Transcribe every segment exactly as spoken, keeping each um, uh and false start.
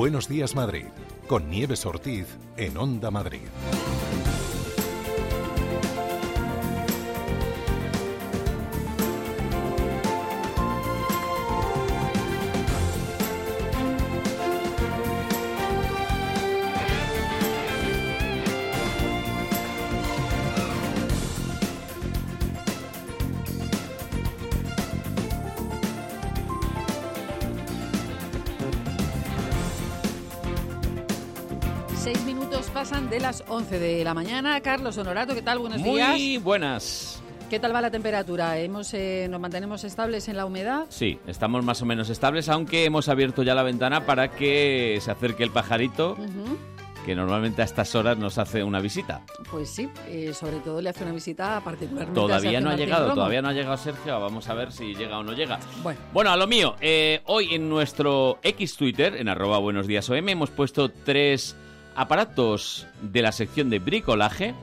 Buenos días, Madrid, con Nieves Ortiz en Onda Madrid. Seis minutos pasan de las once de la mañana. Carlos Honorato, ¿qué tal? Buenos Muy días. Muy buenas. ¿Qué tal va la temperatura? ¿Hemos, eh, ¿Nos mantenemos estables en la humedad? Sí, estamos más o menos estables, aunque hemos abierto ya la ventana para que se acerque el pajarito, uh-huh. que normalmente a estas horas nos hace una visita. Pues sí, eh, sobre todo le hace una visita particularmente Todavía a no ha Martín llegado, Romo. todavía no ha llegado Sergio, vamos a ver si llega o no llega. Bueno, bueno a lo mío, eh, hoy en nuestro X Twitter, en arroba buenos días O M, hemos puesto tres aparatos de la sección de bricolaje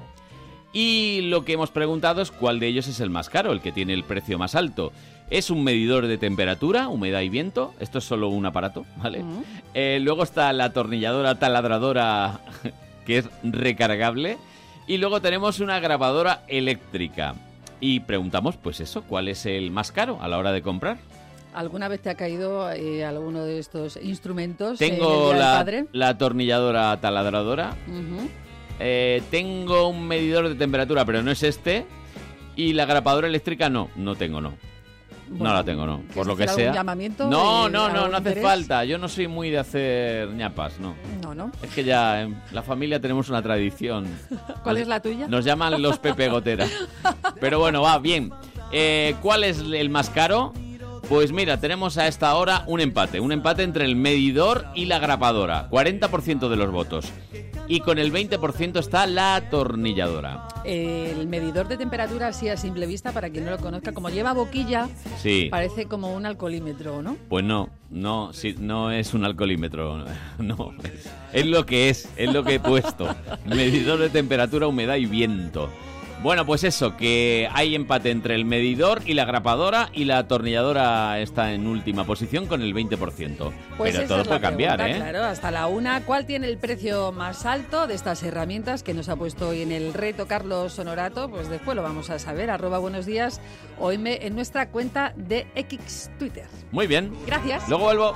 y lo que hemos preguntado es cuál de ellos es el más caro, el que tiene el precio más alto. Es un medidor de temperatura, humedad y viento. Esto es solo un aparato, ¿vale? Uh-huh. Eh, luego está la atornilladora taladradora, que es recargable. Y luego tenemos una grabadora eléctrica. Y preguntamos, pues eso, ¿cuál es el más caro a la hora de comprar? ¿Alguna vez te ha caído eh, alguno de estos instrumentos? Tengo eh, el la, padre? la atornilladora taladradora. Uh-huh. eh, tengo un medidor de temperatura, pero no es este. Y la grapadora eléctrica no, no tengo, no. Bueno, no la tengo, no. Por lo que sea. ¿Algún llamamiento? No, eh, no, no, no hace interés? falta. Yo no soy muy de hacer ñapas, no. No, no. Es que ya en la familia tenemos una tradición. ¿Cuál es la tuya? Nos llaman los Pepe Gotera. Pero bueno, va, bien. Eh, ¿Cuál es el más caro? Pues mira, tenemos a esta hora un empate. Un empate entre el medidor y la grapadora. cuarenta por ciento de los votos. Y con el veinte por ciento está la atornilladora. El medidor de temperatura, así a simple vista, para quien no lo conozca, como lleva boquilla, sí. parece como un alcoholímetro, ¿no? Pues no, no, sí, no es un alcoholímetro, no. Es lo que es, es lo que he puesto. Medidor de temperatura, humedad y viento. Bueno, pues eso, que hay empate entre el medidor y la grapadora y la atornilladora está en última posición con el veinte por ciento. Pues pero esa todo es puede la cambiar, pregunta, ¿eh? Claro, hasta la una. ¿Cuál tiene el precio más alto de estas herramientas que nos ha puesto hoy en el reto Carlos Honorato? Pues después lo vamos a saber. Arroba buenos días O M en nuestra cuenta de X Twitter. Muy bien. Gracias. Luego vuelvo.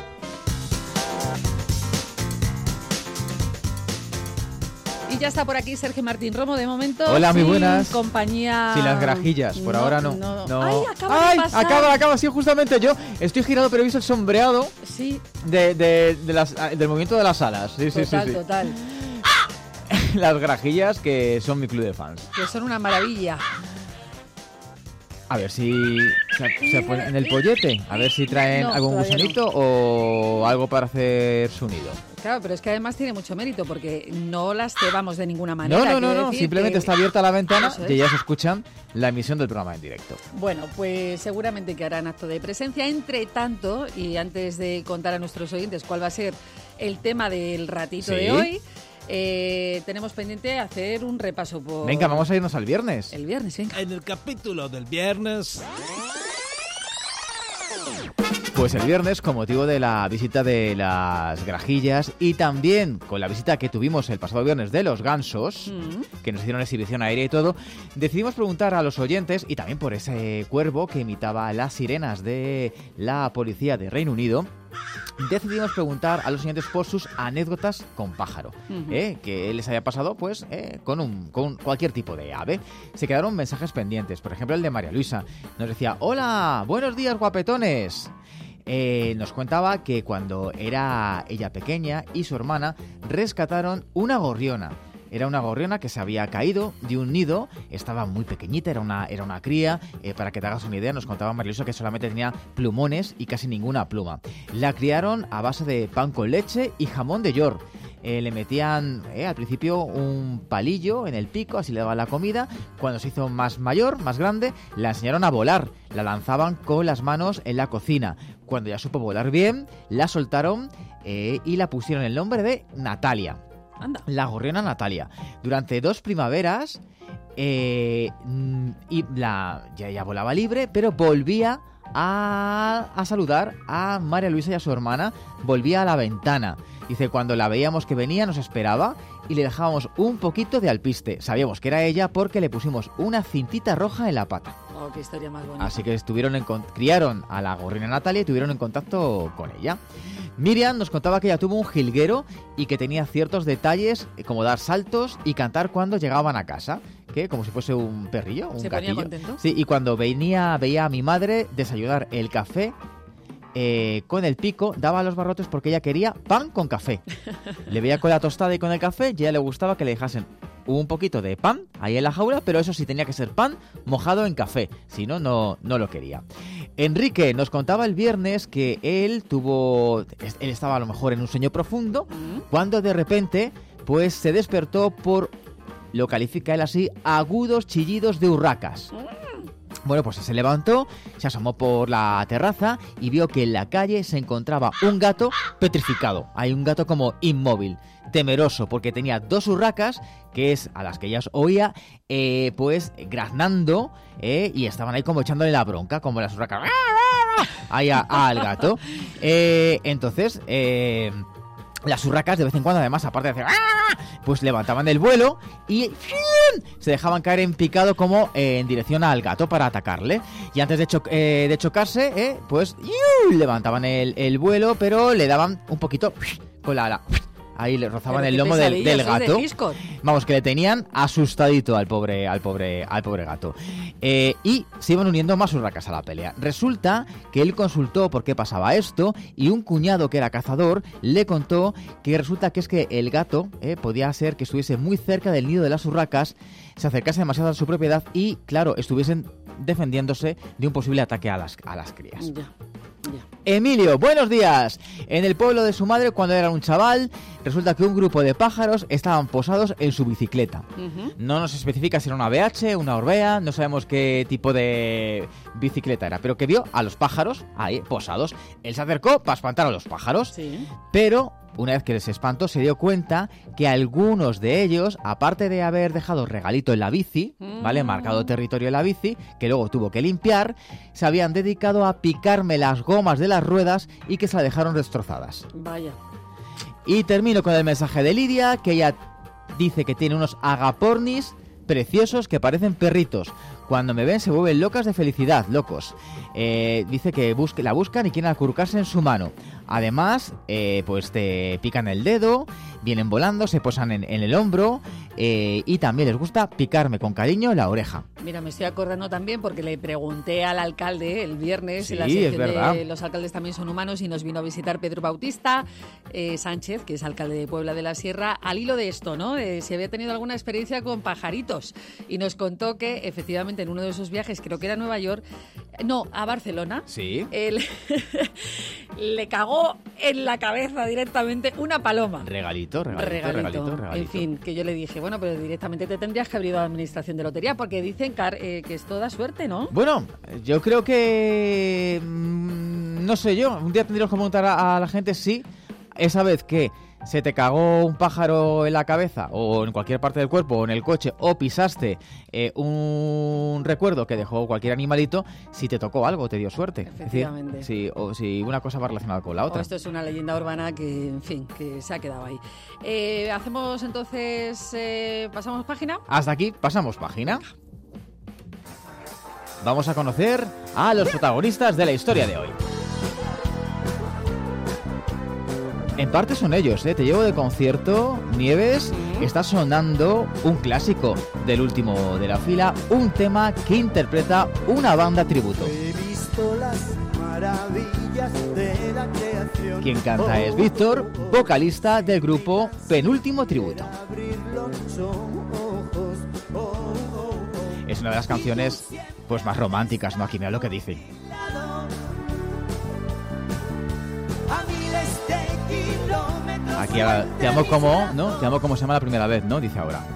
Y ya está por aquí Sergio Martín Romo, de momento. Hola, muy buenas. Compañía. Sin las grajillas, por no, ahora no. no. no. Ay, acaba Ay, de pasar. acaba, acaba, sí, justamente yo estoy girado, pero he visto el sombreado sí. de, de, de las, del movimiento de las alas. Sí, total, sí, sí, sí. total. Las grajillas que son mi club de fans. Que son una maravilla. A ver si se, se pone en el pollete, a ver si traen no, algún gusanito no. o algo para hacer su nido. Claro, pero es que además tiene mucho mérito porque no las cebamos de ninguna manera. No, no, no, no. simplemente que... está abierta la ventana es. y ya se escuchan la emisión del programa en directo. Bueno, pues seguramente que harán acto de presencia. Entre tanto, y antes de contar a nuestros oyentes cuál va a ser el tema del ratito ¿Sí? de hoy, Eh, tenemos pendiente hacer un repaso por... Venga, vamos a irnos al viernes. El viernes, venga. En el capítulo del viernes... Pues el viernes, con motivo de la visita de las grajillas y también con la visita que tuvimos el pasado viernes de los gansos, mm. que nos hicieron exhibición aérea y todo, decidimos preguntar a los oyentes, y también por ese cuervo que imitaba las sirenas de la policía de Reino Unido, decidimos preguntar a los oyentes por sus anécdotas con pájaro, uh-huh. eh, que les haya pasado pues eh, con, un, con cualquier tipo de ave. Se quedaron mensajes pendientes, por ejemplo el de María Luisa, nos decía: hola, buenos días guapetones. Eh, nos contaba que cuando era ella pequeña y su hermana rescataron una gorriona. Era una gorriona que se había caído de un nido, estaba muy pequeñita, era una, era una cría. Eh, para que te hagas una idea, nos contaba María Luisa que solamente tenía plumones y casi ninguna pluma. La criaron a base de pan con leche y jamón de york. Eh, le metían eh, al principio un palillo en el pico, así le daban la comida. Cuando se hizo más mayor, más grande, la enseñaron a volar. La lanzaban con las manos en la cocina. Cuando ya supo volar bien, la soltaron eh, y la pusieron el nombre de Natalia. Anda. La gorriona Natalia. Durante dos primaveras eh, y la, ya, ya volaba libre, pero volvía a, a saludar a María Luisa y a su hermana. Volvía a la ventana. Dice, cuando la veíamos que venía nos esperaba y le dejábamos un poquito de alpiste. Sabíamos que era ella porque le pusimos una cintita roja en la pata. Oh, qué historia más bonita. Así que estuvieron en, criaron a la gorrina Natalia y estuvieron en contacto con ella. Miriam nos contaba que ella tuvo un jilguero y que tenía ciertos detalles como dar saltos y cantar cuando llegaban a casa, que como si fuese un perrillo, un ¿Se gatillo. ponía contento? Sí, y cuando venía veía a mi madre desayunar el café eh, con el pico, daba los barrotes porque ella quería pan con café. Le veía con la tostada y con el café y a ella le gustaba que le dejasen un poquito de pan ahí en la jaula, pero eso sí tenía que ser pan mojado en café, si no, no, no lo quería. Enrique nos contaba el viernes que él tuvo, él estaba a lo mejor en un sueño profundo, ¿Mm? cuando de repente pues se despertó por, lo califica él así, agudos chillidos de urracas. Bueno, pues se levantó, se asomó por la terraza y vio que en la calle se encontraba un gato petrificado. Hay un gato como inmóvil, temeroso, porque tenía dos urracas, que es a las que ellas oía, eh, pues graznando, eh, y estaban ahí como echándole la bronca, como las urracas, ahí a, al gato. Eh, entonces, eh, las urracas de vez en cuando, además, aparte de hacer, pues levantaban el vuelo y se dejaban caer en picado como eh, en dirección al gato para atacarle. Y antes de, cho eh, de chocarse, eh, pues levantaban el, el vuelo, pero le daban un poquito con la ala. Ahí le rozaban el lomo del, del gato. De Vamos, que le tenían asustadito al pobre, al pobre, al pobre gato. Eh, y se iban uniendo más urracas a la pelea. Resulta que él consultó por qué pasaba esto y un cuñado que era cazador le contó que resulta que es que el gato eh, podía ser que estuviese muy cerca del nido de las urracas, se acercase demasiado a su propiedad y, claro, estuviesen defendiéndose de un posible ataque a las, a las crías. Ya. Ya. Emilio, buenos días. En el pueblo de su madre, cuando era un chaval, resulta que un grupo de pájaros estaban posados en su bicicleta. Uh-huh. No nos especifica si era una B H, una Orbea, no sabemos qué tipo de bicicleta era, pero que vio a los pájaros ahí posados. Él se acercó para espantar a los pájaros, sí. Pero una vez que se espantó se dio cuenta que algunos de ellos, aparte de haber dejado regalito en la bici, mm. ¿vale? Marcado territorio en la bici, que luego tuvo que limpiar, se habían dedicado a picarme las gomas de las ruedas y que se la dejaron destrozadas. Vaya. Y termino con el mensaje de Lidia, que ella dice que tiene unos agapornis preciosos que parecen perritos. Cuando me ven se vuelven locas de felicidad, locos. Eh, dice que busque, la buscan y quieren acurrucarse en su mano. Además, eh, pues te pican el dedo, vienen volando, se posan en, en el hombro eh, y también les gusta picarme con cariño la oreja. Mira, me estoy acordando también porque le pregunté al alcalde el viernes sí, en la sección es verdad. de Los alcaldes también son humanos y nos vino a visitar Pedro Bautista eh, Sánchez, que es alcalde de Puebla de la Sierra, al hilo de esto, ¿no? De si había tenido alguna experiencia con pajaritos. Y nos contó que efectivamente en uno de esos viajes, creo que era a Nueva York, no, a Barcelona, sí. él le cagó en la cabeza directamente una paloma. Regalito, regalito, regalito, regalito, regalito. En fin, que yo le dije, bueno, pero directamente te tendrías que haber ido a la administración de lotería, porque dicen que, eh, que esto da suerte, ¿no? Bueno, yo creo que... Mmm, no sé yo, un día tendríamos que preguntar a, a la gente si esa vez que se te cagó un pájaro en la cabeza o en cualquier parte del cuerpo o en el coche o pisaste eh, un recuerdo que dejó cualquier animalito, si te tocó algo, te dio suerte. Efectivamente. Es decir, si, o si una cosa va relacionada con la otra. O esto es una leyenda urbana que, en fin, que se ha quedado ahí. Eh, Hacemos entonces, eh, pasamos página. Hasta aquí, pasamos página. Vamos a conocer a los protagonistas de la historia de hoy. En parte son ellos, ¿eh? Te llevo de concierto, Nieves, está sonando un clásico del último de la fila, un tema que interpreta una banda tributo. He visto las maravillas de la creación. Quien canta es Víctor, vocalista del grupo Penúltimo Tributo. Es una de las canciones pues más románticas, ¿no? Aquí mira lo que dicen. Aquí ahora, te amo como, ¿no? Te amo como se llama la primera vez, ¿no? Dice ahora.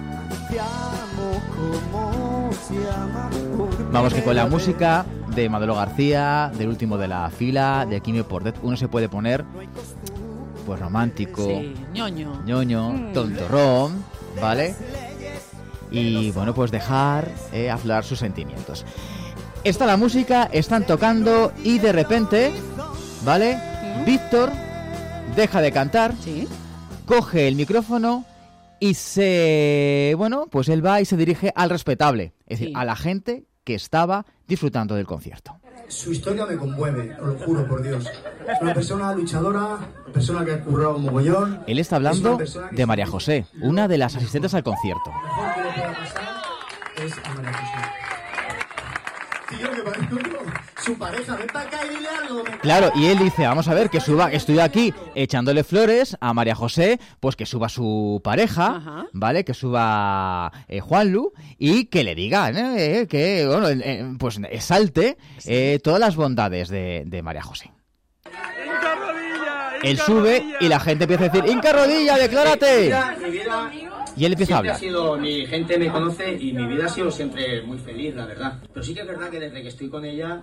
Vamos, que con la música de Manolo García, del último de la fila, de Quimio Portet, uno se puede poner, pues romántico, sí, ñoño, ñoño, mm. tontorrón, ¿vale? Y bueno, pues dejar eh, aflorar sus sentimientos. está la música, están tocando y de repente, ¿vale? ¿Mm? Víctor deja de cantar, ¿sí? Coge el micrófono y se... Bueno, pues él va y se dirige al respetable, es decir, sí. a la gente que estaba disfrutando del concierto. Su historia me conmueve, os lo juro por Dios. Es una persona luchadora, una persona que ha currado un mogollón. Él está hablando de María José, una de las asistentes al concierto. Lo mejor que le pueda pasar es a María José. Tío, que parece su pareja, ven para acá y dile algo. Claro, y él dice, vamos a ver, que suba, que estoy aquí echándole flores a María José, pues que suba su pareja, ajá. ¿vale? Que suba eh, Juanlu y que le diga, eh, que, bueno, eh, pues exalte eh, todas las bondades de, de María José. Inca Rodilla, Inca él sube Rodilla. Y la gente empieza a decir, Inca Rodilla, declárate. Mi vida, mi vida y él empieza a hablar. Ha sido, mi gente me conoce y mi vida ha sido siempre muy feliz, la verdad. Pero sí que es verdad que desde que estoy con ella...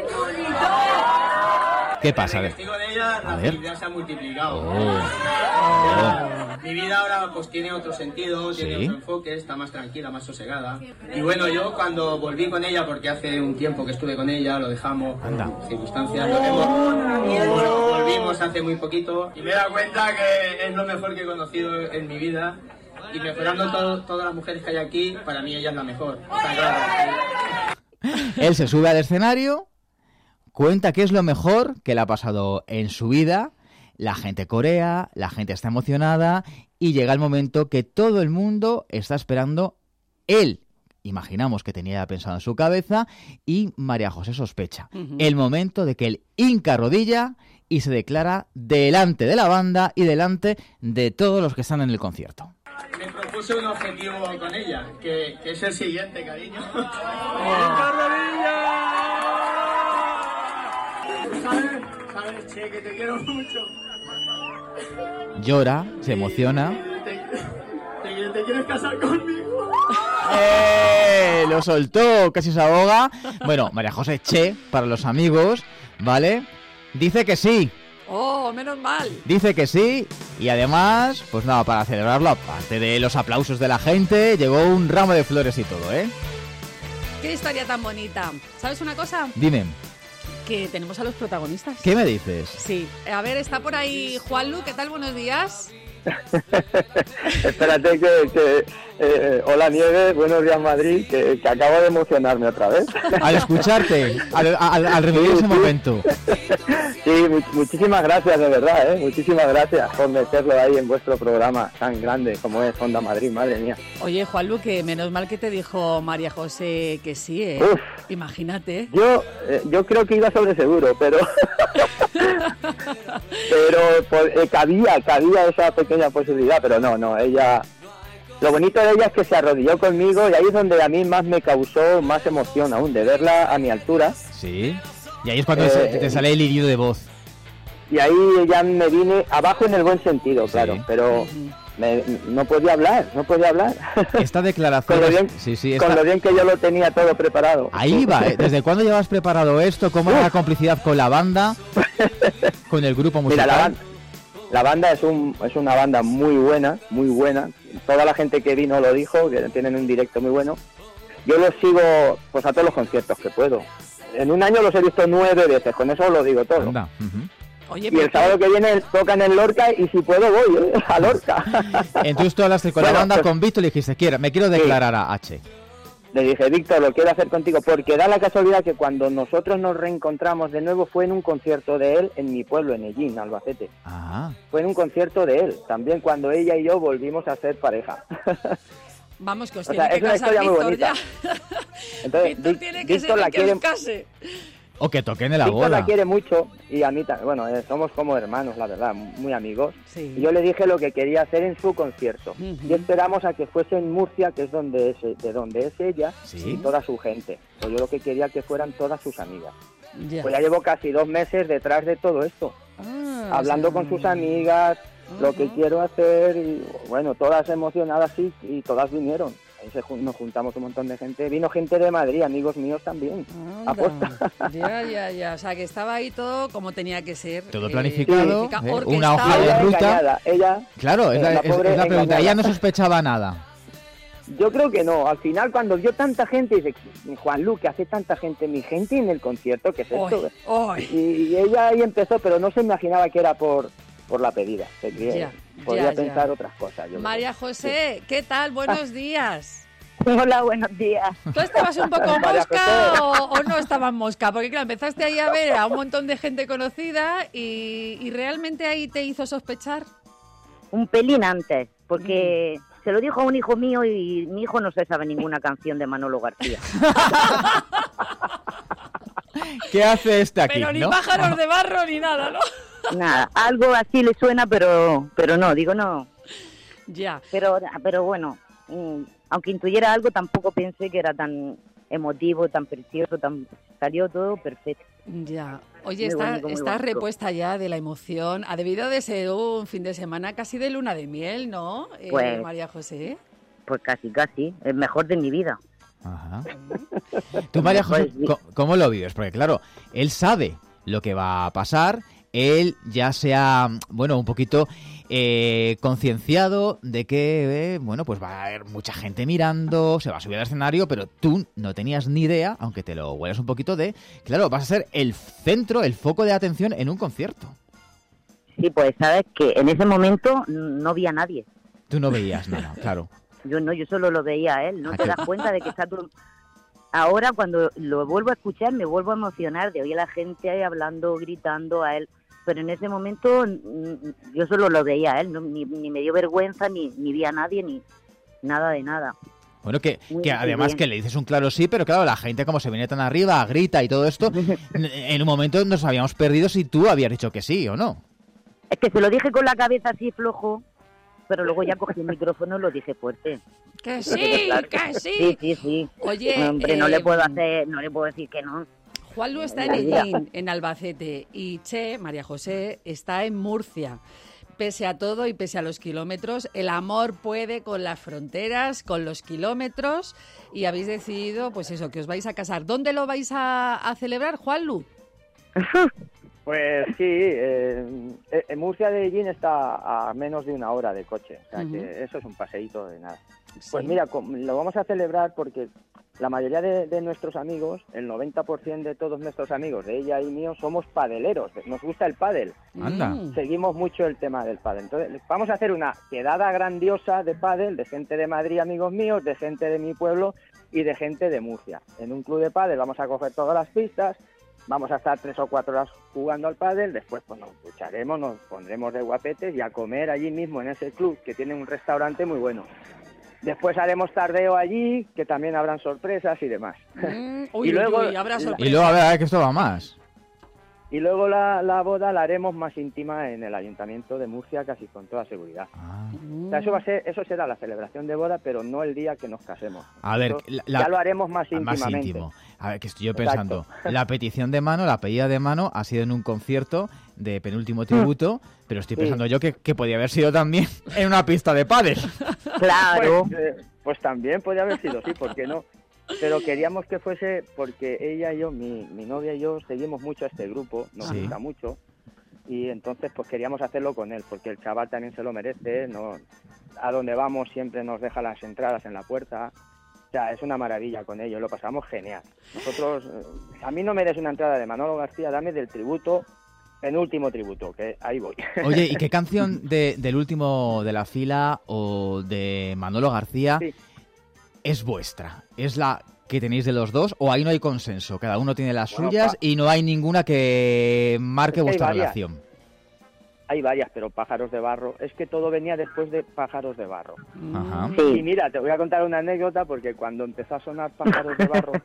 ¿Qué pasa? Desde que estoy con ella, a la ver. felicidad se ha multiplicado. Oh. Oh. Mi vida ahora pues tiene otro sentido, tiene ¿sí? otro enfoque, está más tranquila, más sosegada. Y bueno, yo cuando volví con ella, porque hace un tiempo que estuve con ella, lo dejamos Anda. por circunstancias, lo hemos, oh. volvimos hace muy poquito y me he dado cuenta que es lo mejor que he conocido en mi vida. Y mejorando todo, todas las mujeres que hay aquí, para mí ella es la mejor. Está claro. Él se sube al escenario, cuenta qué es lo mejor que le ha pasado en su vida, la gente corea, la gente está emocionada y llega el momento que todo el mundo está esperando. Él, imaginamos que tenía pensado en su cabeza, y María José sospecha. Uh-huh. El momento de que él hinca rodilla y se declara delante de la banda y delante de todos los que están en el concierto. Me propuse un objetivo con ella, que, que es el siguiente, cariño. ¿Sabes? ¿Sabes, Che, que te quiero mucho? Llora, se emociona. ¿Te, te, te quieres casar conmigo? ¡Eh! Lo soltó, casi se ahoga. Bueno, María José Che, para los amigos, ¿vale? Dice que sí. ¡Oh, menos mal! Dice que sí, y además, pues nada, para celebrarlo, aparte de los aplausos de la gente, llegó un ramo de flores y todo, ¿eh? ¡Qué historia tan bonita! ¿Sabes una cosa? Dime. Que tenemos a los protagonistas. ¿Qué me dices? Sí. A ver, está por ahí Juanlu, ¿qué tal? Buenos días. Espérate que... que eh, hola Nieves, buenos días Madrid, que, que acabo de emocionarme otra vez. Al escucharte, al, al, al revivir sí, ese sí. momento. Sí, mu- muchísimas gracias, de verdad, ¿eh? Muchísimas gracias por meterlo ahí en vuestro programa tan grande como es Onda Madrid, madre mía. Oye, Juanlu, que menos mal que te dijo María José que sí, ¿eh? Uf, imagínate. Yo, eh, yo creo que iba sobre seguro, pero... pero pues, eh, cabía, cabía esa pequeña posibilidad, pero no, no, ella... Lo bonito de ella es que se arrodilló conmigo y ahí es donde a mí más me causó más emoción aún, de verla a mi altura. Sí, y ahí es cuando eh, te sale el hilido de voz. Y ahí ya me vine abajo en el buen sentido, claro, sí. pero me, no podía hablar, no podía hablar. Esta declaración... con lo bien, sí, sí, esta... con lo bien que yo lo tenía todo preparado. Ahí va, ¿eh? ¿Desde cuándo llevas preparado esto? ¿Cómo era la complicidad con la banda? ¿Con el grupo musical? Mira, la banda... La banda es un es una banda muy buena, muy buena. Toda la gente que vino lo dijo, que tienen un directo muy bueno. Yo los sigo pues a todos los conciertos que puedo. En un año los he visto nueve veces, con eso lo digo todo. Uh-huh. Oye, y el sábado que viene tocan en Lorca y si puedo voy ¿eh? a Lorca. Entonces tú hablaste con bueno, la banda, pues, con Víctor y le dijiste, quiero, me quiero declarar sí. a H. Le dije, Víctor, lo quiero hacer contigo, porque da la casualidad que cuando nosotros nos reencontramos de nuevo fue en un concierto de él en mi pueblo, en Ellín, Albacete. Ah. Fue en un concierto de él, también cuando ella y yo volvimos a ser pareja. Vamos, que os o tiene sea, que es una casar historia Víctor muy bonita. ya. Entonces, Víctor tiene que ser el que os case. O que toquen en la Víctor boda. la quiere mucho y a mí también. Bueno, eh, somos como hermanos, la verdad, muy amigos. Sí. Y yo le dije lo que quería hacer en su concierto. Uh-huh. Y esperamos a que fuese en Murcia, que es donde es, de donde es ella, ¿sí? y toda su gente. Pues yo lo que quería que fueran todas sus amigas. Yeah. Pues ya llevo casi dos meses detrás de todo esto. Ah, hablando o sea... con sus amigas, uh-huh. lo que quiero hacer. Y bueno, todas emocionadas sí, y todas vinieron. Ahí se jun- nos juntamos un montón de gente. Vino gente de Madrid, amigos míos también. Aposta. Ya, ya, ya. O sea, que estaba ahí todo como tenía que ser. Todo eh, planificado. planifica, ¿eh? Una hoja de ella ruta. engañada, ella, claro, es la, la es, es la pregunta. engañada. Ella no sospechaba nada. Yo creo que no. Al final, cuando vio tanta gente, dice, Juanlu, que hace tanta gente, mi gente en el concierto, ¿qué es esto? Oy, oy. Y, y ella ahí empezó, pero no se imaginaba que era por, por la pedida. Se creía, Ya, podía ya, pensar ya. otras cosas. Yo María creo. José, Sí. ¿qué tal? Buenos días. Hola, buenos días. ¿Tú estabas un poco María mosca José. o, o no estabas mosca? Porque claro, empezaste ahí a ver a un montón de gente conocida y, y realmente ahí te hizo sospechar. Un pelín antes, porque mm. se lo dijo a un hijo mío y mi hijo no se sabe ninguna canción de Manolo García. ¿Qué hace este aquí? Pero ni ¿no? pájaros de barro ni nada, ¿no? Nada, algo así le suena, pero pero no, digo no. Ya. Pero, pero bueno, aunque intuyera algo, tampoco pensé que era tan emotivo, tan precioso, tan salió todo perfecto. Ya. Oye, Muy está, bonito, muy estás bonito. repuesta ya de la emoción. Ha debido de ser un fin de semana casi de luna de miel, ¿no, eh, Pues- María José? Pues casi, casi, el mejor de mi vida. Ajá. Tú, María José, ¿cómo, cómo lo vives? Porque claro, él sabe lo que va a pasar, él ya se ha, bueno, un poquito eh, concienciado de que, eh, bueno, pues va a haber mucha gente mirando, se va a subir al escenario, pero tú no tenías ni idea, aunque te lo huelas un poquito de, claro, vas a ser el centro, el foco de atención en un concierto. Sí, pues sabes que en ese momento no vi a nadie. Tú no veías nada, claro. Yo no, yo solo lo veía a él. No ¿A te qué? das cuenta de que está todo... Ahora cuando lo vuelvo a escuchar me vuelvo a emocionar de oír a la gente ahí hablando, gritando a él. Pero en ese momento mm, yo solo lo veía a él. No, ni, ni me dio vergüenza, ni, ni vi a nadie, ni nada de nada. Bueno, que, Muy que bien, además bien. que le dices un claro sí, pero claro, la gente como se viene tan arriba, grita y todo esto, en un momento nos habíamos perdido si tú habías dicho que sí o no. Es que se lo dije con la cabeza así flojo, pero luego ya cogí el micrófono y lo dije fuerte. ¡Que sí! Claro. ¡Que sí! Sí, sí, sí. Oye, Hombre, no eh, le puedo hacer, no le puedo decir que no. Juanlu está en Ellín, en Albacete, y Che, María José, está en Murcia. Pese a todo y pese a los kilómetros, el amor puede con las fronteras, con los kilómetros, y habéis decidido, pues eso, que os vais a casar. ¿Dónde lo vais a, a celebrar, Juanlu? Pues sí, eh, en Murcia de Ellín está a menos de una hora de coche, o sea Ujú. que eso es un paseíto de nada. Sí. Pues mira, com- lo vamos a celebrar porque la mayoría de, de nuestros amigos, el noventa por ciento de todos nuestros amigos, de ella y mío, somos padeleros, nos gusta el pádel. Anda. Mm. Seguimos mucho el tema del pádel. Entonces, vamos a hacer una quedada grandiosa de pádel, de gente de Madrid, amigos míos, de gente de mi pueblo y de gente de Murcia. En un club de pádel vamos a coger todas las pistas, vamos a estar tres o cuatro horas jugando al pádel, después pues nos ducharemos, nos pondremos de guapetes y a comer allí mismo en ese club, que tiene un restaurante muy bueno. Después haremos tardeo allí, que también habrán sorpresas y demás. Mm, uy, Y luego- uy, uy, habrá y sorpresa. Y luego, a ver, que esto va más. Y luego la, la boda la haremos más íntima en el Ayuntamiento de Murcia, casi con toda seguridad. Ah. O sea, eso va a ser, eso será la celebración de boda, pero no el día que nos casemos. A ver, Eso la- la- ya lo haremos más Más íntimamente. íntimo. A ver, que estoy yo Exacto. pensando. La petición de mano, la pedida de mano ha sido en un concierto de penúltimo tributo, pero estoy Sí. pensando yo que, que podía haber sido también en una pista de pádel. Claro. Pues, eh, pues también podría haber sido, sí, ¿por qué no? Pero queríamos que fuese porque ella y yo, mi, mi novia y yo, seguimos mucho a este grupo, nos Sí. gusta mucho, y entonces pues queríamos hacerlo con él, porque el chaval también se lo merece, no, a donde vamos siempre nos deja las entradas en la puerta, o sea, es una maravilla con ellos, lo pasamos genial. Nosotros, eh, a mí no me des una entrada de Manolo García, dame del tributo, penúltimo tributo, que ahí voy. Oye, ¿y qué canción de, del último de la fila o de Manolo García Sí. es vuestra? ¿Es la que tenéis de los dos o ahí no hay consenso? Cada uno tiene las Bueno, suyas pa- y no hay ninguna que marque Es que hay vuestra varias. relación. Hay varias, pero Pájaros de Barro, es que todo venía después de Pájaros de Barro. Ajá. Mm. Sí. Y mira, te voy a contar una anécdota porque cuando empezó a sonar Pájaros de Barro,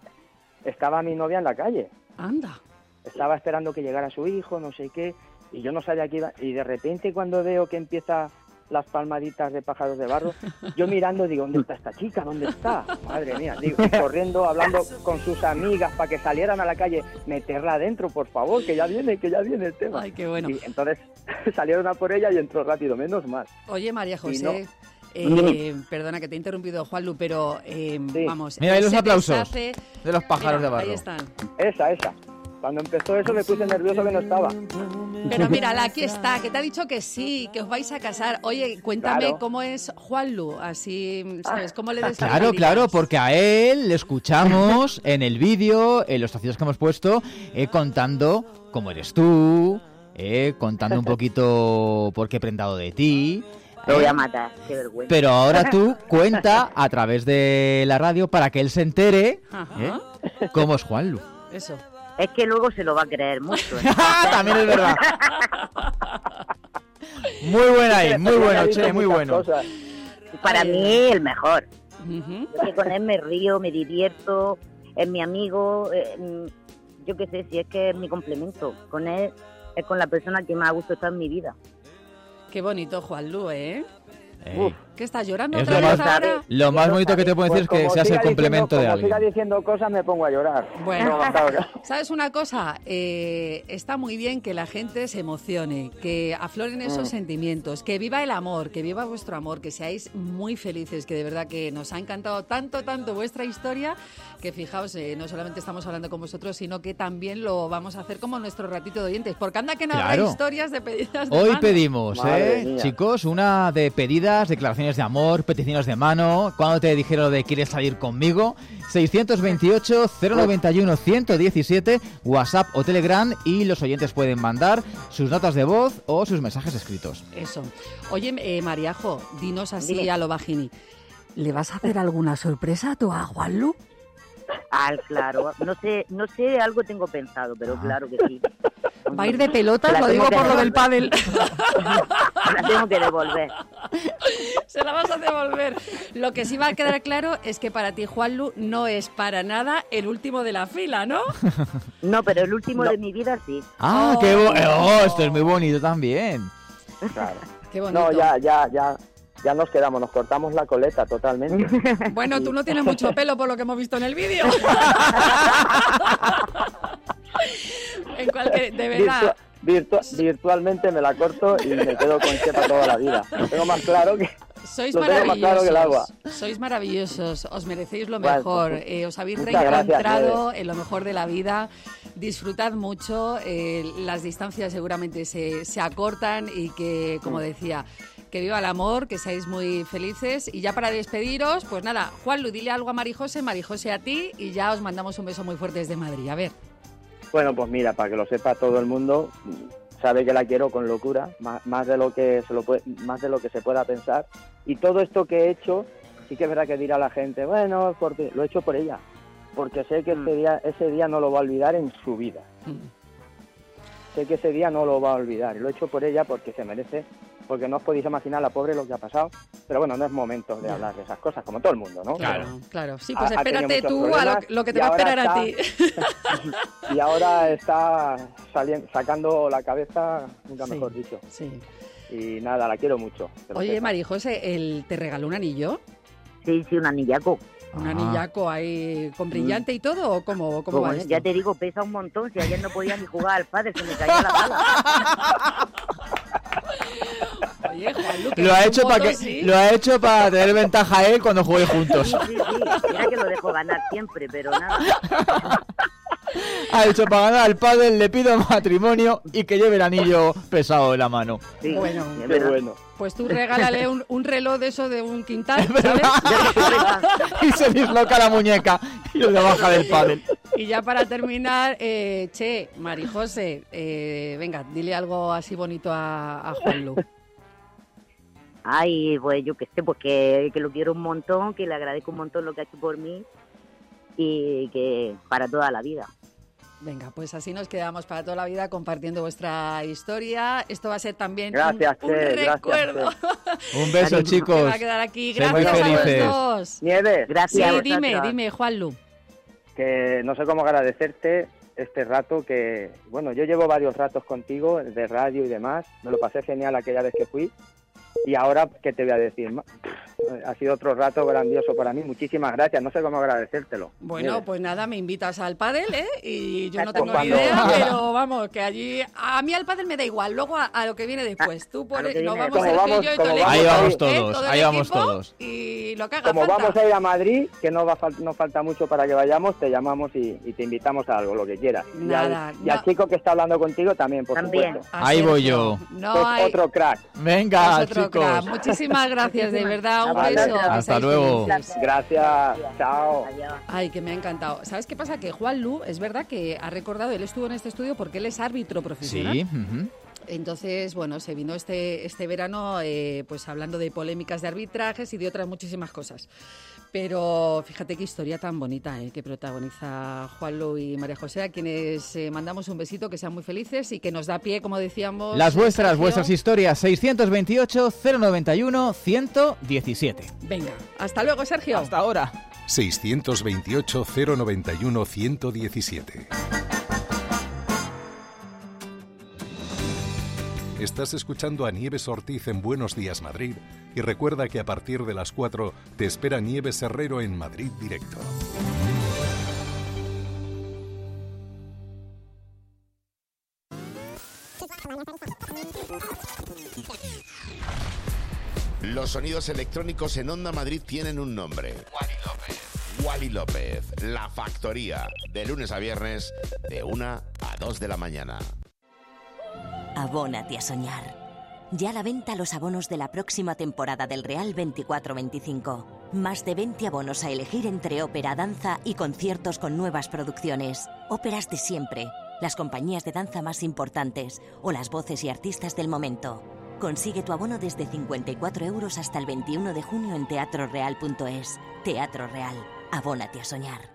estaba mi novia en la calle. Anda. Estaba esperando que llegara su hijo, no sé qué, y yo no sabía qué iba. Y de repente cuando veo que empieza las palmaditas de Pájaros de Barro, yo mirando digo, ¿dónde está esta chica? ¿Dónde está? Madre mía, digo, y corriendo, hablando con sus amigas para que salieran a la calle, meterla adentro, por favor, que ya viene, que ya viene el tema. Ay, qué bueno. Y entonces salieron a por ella y entró rápido, menos mal. Oye, María José, no. eh, perdona que te he interrumpido, Juanlu, pero eh, Sí. vamos. Mira, ahí los se aplausos deshace- de los pájaros Mira, de barro. Ahí están. Esa, esa. Cuando empezó eso me puse nervioso que no estaba. Pero mírala, aquí está, que te ha dicho que sí, que os vais a casar. Oye, cuéntame Claro. cómo es Juanlu, así, ¿sabes? ¿Cómo le des las Claro, bienvenidas? claro, porque a él le escuchamos en el vídeo, en los trocitos que hemos puesto, eh, contando cómo eres tú, eh, contando un poquito por qué he prendado de ti. Lo voy eh, a matar, qué vergüenza. Pero ahora tú cuenta a través de la radio para que él se entere Ajá. ¿eh? cómo es Juanlu. Eso. Es que luego se lo va a creer mucho. ¿eh? También es verdad. Muy buena ahí, muy bueno, Che, muy bueno. Para Ay, mí, el mejor. Ujú. Yo que con él me río, me divierto, es mi amigo, eh, mm, yo qué sé, si es que es mi complemento. Con él es con la persona que más a gusto está en mi vida. Qué bonito, Juanlu, ¿eh? Ey, ¿Qué estás llorando Es otra lo vez más- ahora? lo más bonito que te puedo decir es que como seas el siga complemento diciendo, de como alguien. siga diciendo cosas me pongo a llorar. Bueno. No, claro, ¿Sabes una cosa? Eh, está muy bien que la gente se emocione, que afloren esos Mm. sentimientos, que viva el amor, que viva vuestro amor, que seáis muy felices, que de verdad que nos ha encantado tanto, tanto vuestra historia, que fijaos, eh, no solamente estamos hablando con vosotros, sino que también lo vamos a hacer como nuestro ratito de oyentes, porque anda que no habrá Claro. historias de pedidas de Hoy mano. pedimos, Madre ¿eh? mía. Chicos, una de pedidas, declaraciones de amor, peticiones de mano. Cuando te dijeron de quieres salir conmigo, seiscientos veintiocho, cero noventa y uno, ciento diecisiete, WhatsApp o Telegram, y los oyentes pueden mandar sus notas de voz o sus mensajes escritos. Eso. Oye, eh, Mariajo, dinos así Dime. a lo bajini. ¿Le vas a hacer alguna sorpresa a tu a Juanlu? Ah, claro, no sé, no sé, algo tengo pensado, pero Ah. claro que sí. ¿Va a ir de pelotas? La Lo tengo digo que por lo del devolver. pádel. La tengo que devolver. Se la vas a devolver. Lo que sí va a quedar claro es que para ti, Juanlu, no es para nada el último de la fila, ¿no? No, pero el último No. de mi vida sí. Ah, Oh. qué bo- oh, esto es muy bonito también. Claro. Qué bonito. No, ya, ya, ya, ya nos quedamos, nos cortamos la coleta totalmente. Bueno, tú no tienes mucho pelo por lo que hemos visto en el vídeo. En cualquier, de verdad. Virtua- virtua- virtualmente me la corto y me quedo con Chepa toda la vida. Lo tengo más claro que... Sois Lo tengo más claro que el agua. maravillosos. Sois maravillosos. Os merecéis lo Bueno, mejor. pues, Eh, os habéis muchas gracias, reencontrado en lo mejor de la vida. Disfrutad mucho. eh, las distancias seguramente se, se acortan y que, como decía, que viva el amor, que seáis muy felices. Y ya para despediros, pues nada, Juanlu, dile algo a Marijose, Marijose a ti, y ya os mandamos un beso muy fuerte desde Madrid. A ver. Bueno, pues mira, para que lo sepa todo el mundo, sabe que la quiero con locura, más, más de lo que se lo puede, más de lo que se pueda pensar. Y todo esto que he hecho, sí que es verdad que dirá la gente, bueno, porque lo he hecho por ella, porque sé que ese día, ese día no lo va a olvidar en su vida. Sé que ese día no lo va a olvidar. Y lo he hecho por ella porque se merece, porque no os podéis imaginar la pobre lo que ha pasado. Pero bueno, no es momento de hablar de esas cosas, como todo el mundo, ¿no? Claro, claro. Sí, pues Ha- ha tenido espérate muchos tú a lo, problemas lo que te y va a ahora esperar a ti. está- Y ahora está saliendo, sacando la cabeza, nunca Sí, mejor dicho. sí. Y nada, la quiero mucho. que lo Oye, sepas. Marijose, ¿él te regaló un anillo? Sí, sí, un anillaco. ¿Un Ah. anillaco ahí con brillante y todo? ¿O cómo, cómo va Como, esto? ya te digo, pesa un montón. Si ayer no podía ni jugar al padre, se me caía la bala. Oye, Juanlu, que Lo ha eres hecho un para que potosí. lo ha hecho para tener ventaja a él cuando jueguéis juntos. Sí, sí, sí. Mira que lo dejo ganar siempre, pero nada. Ha dicho para ganar al padre le pido matrimonio y que lleve el anillo pesado en la mano. Sí, Bueno, es Qué verdad. bueno. Pues tú regálale un, un reloj de eso de un quintal, ¿sabes? ¿Verdad? Y se disloca la muñeca y lo baja del pádel. Y ya para terminar, eh, Che, Marijose, eh, venga, dile algo así bonito a, a Juanlu. Ay, pues yo qué sé, pues que, que lo quiero un montón, que le agradezco un montón lo que ha hecho por mí y que para toda la vida. Venga, pues así nos quedamos para toda la vida compartiendo vuestra historia. Esto va a ser también Gracias, un, un Che, gracias, recuerdo. Un beso, Cariño. Que chicos. va a quedar aquí. Sed muy Gracias a los felices. dos. Nieves, Sí, Gracias a dime, vosotros. dime, Juanlu. que no sé cómo agradecerte este rato que, bueno, yo llevo varios ratos contigo de radio y demás, me lo pasé genial aquella vez que fui y ahora, ¿qué te voy a decir? Ma- ha sido otro rato grandioso para mí. Muchísimas gracias, no sé cómo agradecértelo. Bueno, Nieves. pues nada, me invitas al pádel, ¿eh? Y yo no tengo Cuando- ni idea, pero vamos, que allí... A mí al pádel me da igual, luego a, a lo que viene después. Tú por lo que no viene vamos después. a Como ir yo y vamos- todo el como equipo, Ahí vamos ¿eh? todos, Todo el ahí vamos equipo todos. Y lo que haga Como falta. vamos a ir a Madrid, que no va fal- no falta mucho para que vayamos, te llamamos y, y te invitamos a algo, lo que quieras. Nada, y al, y al no. chico que está hablando contigo también, por También. supuesto. A Ahí voy Sergio. yo. No Es hay... otro crack. Venga, es otro chicos. crack. Muchísimas gracias, de verdad, un Vale. beso. que Hasta seáis luego. felices. Gracias, chao. Adiós. Ay, que me ha encantado. ¿Sabes qué pasa? Que Juan Lu, es verdad que ha recordado, él estuvo en este estudio porque él es árbitro profesional. Sí. ujú. Entonces, bueno, se vino este, este verano eh, pues hablando de polémicas de arbitrajes y de otras muchísimas cosas. Pero fíjate qué historia tan bonita eh, que protagoniza Juanlu y María José, a quienes eh, mandamos un besito, que sean muy felices y que nos da pie, como decíamos... Las vuestras, Sergio. vuestras historias, seiscientos veintiocho, cero noventa y uno, ciento diecisiete. Venga, hasta luego, Sergio. Hasta ahora. seiscientos veintiocho, cero noventa y uno, ciento diecisiete. Estás escuchando a Nieves Ortiz en Buenos Días Madrid y recuerda que a partir de las cuatro te espera Nieves Herrero en Madrid Directo. Los sonidos electrónicos en Onda Madrid tienen un nombre. Wally López. Wally López, La Factoría, de lunes a viernes, de una a dos de la mañana. Abónate a soñar. Ya a la venta los abonos de la próxima temporada del Real veinticuatro veinticinco. Más de veinte abonos a elegir entre ópera, danza y conciertos con nuevas producciones. Óperas de siempre, las compañías de danza más importantes o las voces y artistas del momento. Consigue tu abono desde cincuenta y cuatro euros hasta el veintiuno de junio en teatro real punto es. Teatro Real. Abónate a soñar.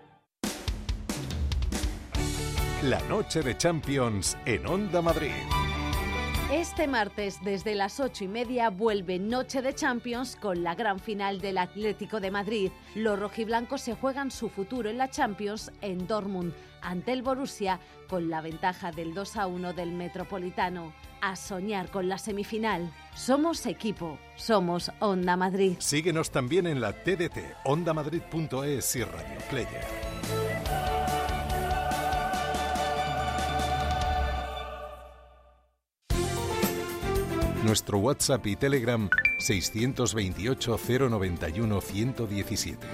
La noche de Champions en Onda Madrid. Este martes, desde las ocho y media, vuelve Noche de Champions con la gran final del Atlético de Madrid. Los rojiblancos se juegan su futuro en la Champions en Dortmund, ante el Borussia, con la ventaja del dos a uno del Metropolitano. A soñar con la semifinal. Somos equipo, somos Onda Madrid. Síguenos también en la T D T, onda madrid punto es y Radio Player. Nuestro WhatsApp y Telegram seiscientos veintiocho, cero noventa y uno, ciento diecisiete.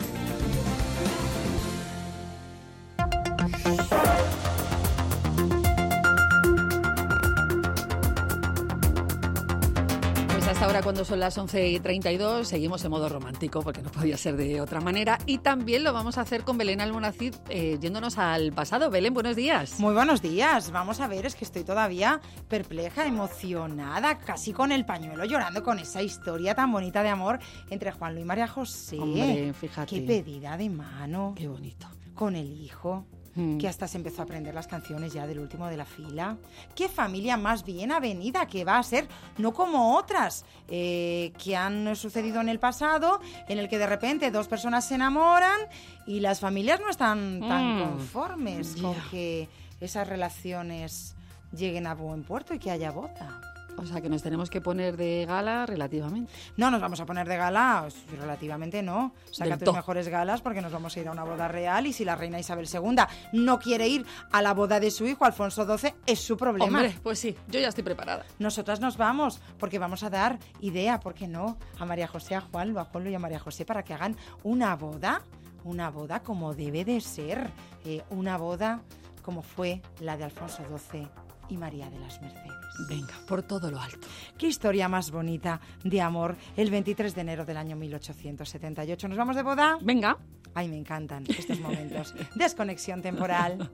Pues hasta ahora, cuando son las once y treinta y dos, seguimos en modo romántico, porque no podía ser de otra manera. Y también lo vamos a hacer con Belén Almonacid, eh, yéndonos al pasado. Belén, buenos días. Muy buenos días. Vamos a ver, es que estoy todavía perpleja, emocionada, casi con el pañuelo, llorando con esa historia tan bonita de amor entre Juanlu y María José. Hombre, fíjate. Qué pedida de mano. Qué bonito. Con el hijo. Mm. Que hasta se empezó a aprender las canciones ya del último de la fila. Qué familia más bien avenida que va a ser, no como otras eh, que han sucedido en el pasado, en el que de repente dos personas se enamoran y las familias no están tan Mm. conformes Ya. con que esas relaciones lleguen a buen puerto y que haya boda. O sea, que nos tenemos que poner de gala relativamente. No nos vamos a poner de gala, relativamente no. Saca Del tus todo. mejores galas porque nos vamos a ir a una boda real y si la reina Isabel segunda no quiere ir a la boda de su hijo Alfonso doce, es su problema. Hombre, pues sí, yo ya estoy preparada. Nosotras nos vamos porque vamos a dar idea, ¿por qué no? A María José, a Juanlu, a Juanlu y a María José para que hagan una boda, una boda como debe de ser, eh, una boda como fue la de Alfonso doce y María de las Mercedes. Venga, por todo lo alto. Qué historia más bonita de amor. El veintitrés de enero del año mil ochocientos setenta y ocho. ¿Nos vamos de boda? Venga. Ay, me encantan estos momentos. Desconexión temporal.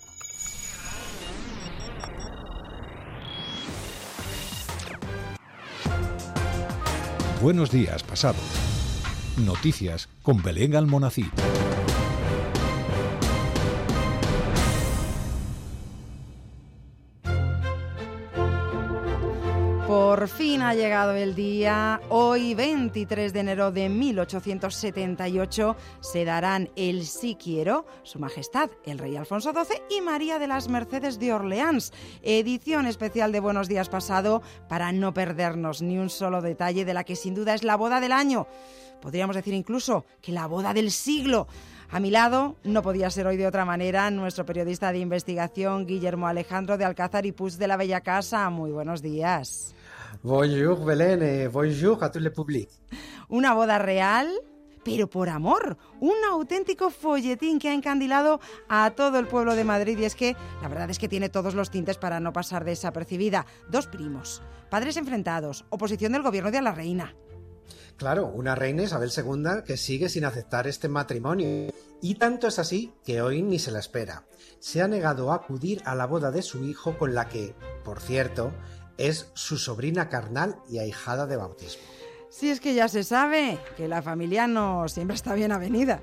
Buenos días, pasado. Noticias con Belén Almonacid. Por Por fin ha llegado el día. Hoy, veintitrés de enero de mil ochocientos setenta y ocho, se darán el sí quiero, Su Majestad el Rey Alfonso doce y María de las Mercedes de Orleans. Edición especial de Buenos Días pasado para no perdernos ni un solo detalle de la que sin duda es la boda del año. Podríamos decir incluso que la boda del siglo. A mi lado, no podía ser hoy de otra manera, nuestro periodista de investigación, Guillermo Alejandro de Alcázar y Puig de la Bella Casa. Muy buenos días. Bonjour, Belén, et bonjour a tout le public. Una boda real, pero por amor. Un auténtico folletín que ha encandilado a todo el pueblo de Madrid. Y es que la verdad es que tiene todos los tintes para no pasar desapercibida. Dos primos, padres enfrentados, oposición del gobierno de la reina. Claro, una reina Isabel segunda que sigue sin aceptar este matrimonio. Y tanto es así que hoy ni se la espera. Se ha negado a acudir a la boda de su hijo, con la que, por cierto, es su sobrina carnal y ahijada de bautismo. Si es que ya se sabe que la familia no siempre está bien avenida.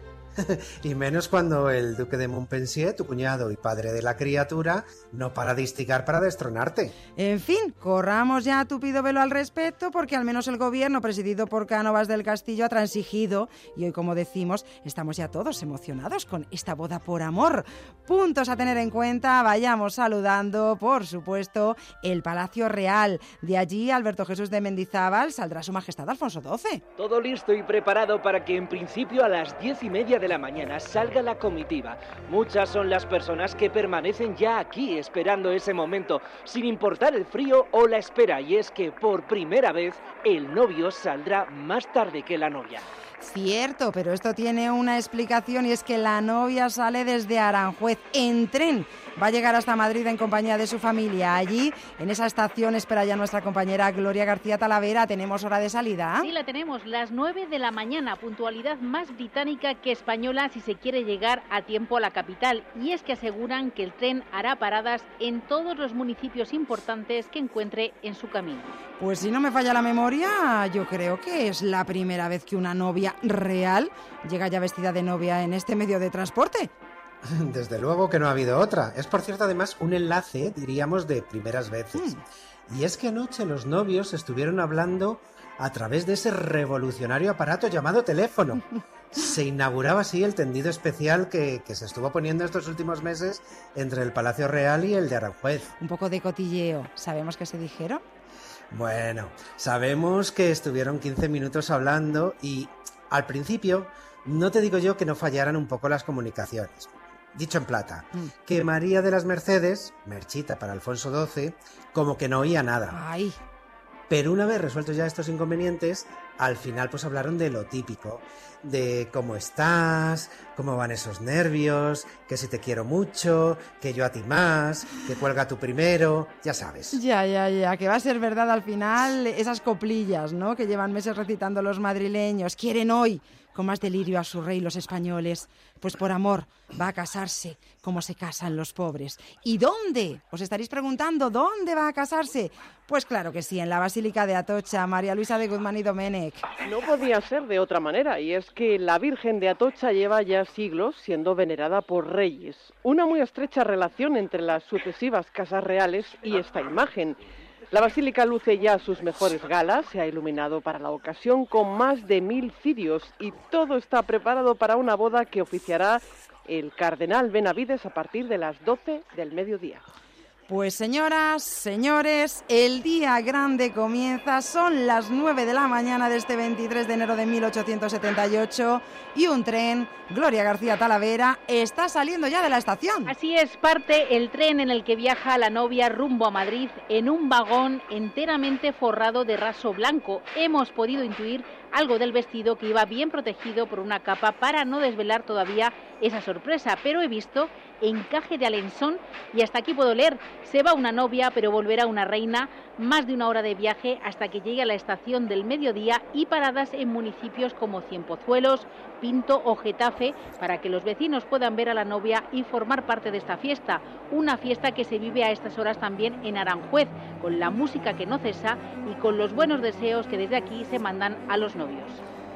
Y menos cuando el duque de Montpensier, tu cuñado y padre de la criatura, no para de instigar para destronarte. En fin, corramos ya a tupido velo al respecto, porque al menos el gobierno, presidido por Cánovas del Castillo, ha transigido y hoy, como decimos, estamos ya todos emocionados con esta boda por amor. Puntos a tener en cuenta, vayamos saludando, por supuesto, el Palacio Real. De allí, Alberto Jesús de Mendizábal, saldrá Su Majestad Alfonso doce. Todo listo y preparado para que en principio a las diez y media de la mañana salga la comitiva. Muchas son las personas que permanecen ya aquí esperando ese momento, sin importar el frío o la espera, y es que por primera vez el novio saldrá más tarde que la novia. Cierto, pero esto tiene una explicación, y es que la novia sale desde Aranjuez en tren. Va a llegar hasta Madrid en compañía de su familia. Allí, en esa estación, espera ya nuestra compañera Gloria García Talavera. ¿Tenemos hora de salida? Sí, la tenemos, las nueve de la mañana, puntualidad más británica que española si se quiere llegar a tiempo a la capital. Y es que aseguran que el tren hará paradas en todos los municipios importantes que encuentre en su camino. Pues si no me falla la memoria, yo creo que es la primera vez que una novia real llega ya vestida de novia en este medio de transporte. Desde luego que no ha habido otra. Es, por cierto, además un enlace, diríamos, de primeras veces. Mm. Y es que anoche los novios estuvieron hablando a través de ese revolucionario aparato llamado teléfono. Se inauguraba así el tendido especial que, que se estuvo poniendo estos últimos meses entre el Palacio Real y el de Aranjuez. Un poco de cotilleo. ¿Sabemos qué se dijeron? Bueno, sabemos que estuvieron quince minutos hablando y, al principio, no te digo yo que no fallaran un poco las comunicaciones. Dicho en plata, mm. que María de las Mercedes, Merchita para Alfonso doce, como que no oía nada. Ay. Pero una vez resueltos ya estos inconvenientes, al final pues hablaron de lo típico, de cómo estás, cómo van esos nervios, que si te quiero mucho, que yo a ti más, que cuelga tú primero, ya sabes. Ya, ya, ya, que va a ser verdad al final esas coplillas, ¿no?, que llevan meses recitando los madrileños. Quieren hoy con más delirio a su rey los españoles, pues por amor va a casarse como se casan los pobres. ¿Y dónde? Os estaréis preguntando, ¿dónde va a casarse? Pues claro que sí, en la Basílica de Atocha. María Luisa de Guzmán y Domènech. No podía ser de otra manera, y es que la Virgen de Atocha lleva ya siglos siendo venerada por reyes. Una muy estrecha relación entre las sucesivas casas reales y esta imagen. La basílica luce ya sus mejores galas, se ha iluminado para la ocasión con más de mil cirios y todo está preparado para una boda que oficiará el cardenal Benavides a partir de las doce del mediodía. Pues señoras, señores, el día grande comienza, son las nueve de la mañana de este veintitrés de enero de mil ochocientos setenta y ocho y un tren, Gloria García Talavera, está saliendo ya de la estación. Así es, parte el tren en el que viaja la novia rumbo a Madrid en un vagón enteramente forrado de raso blanco. Hemos podido intuir algo del vestido, que iba bien protegido por una capa para no desvelar todavía esa sorpresa, pero he visto encaje de alensón y hasta aquí puedo leer: se va una novia pero volverá una reina, más de una hora de viaje hasta que llegue a la estación del mediodía y paradas en municipios como Cienpozuelos, Pinto o Getafe para que los vecinos puedan ver a la novia y formar parte de esta fiesta, una fiesta que se vive a estas horas también en Aranjuez, con la música que no cesa y con los buenos deseos que desde aquí se mandan a los novios.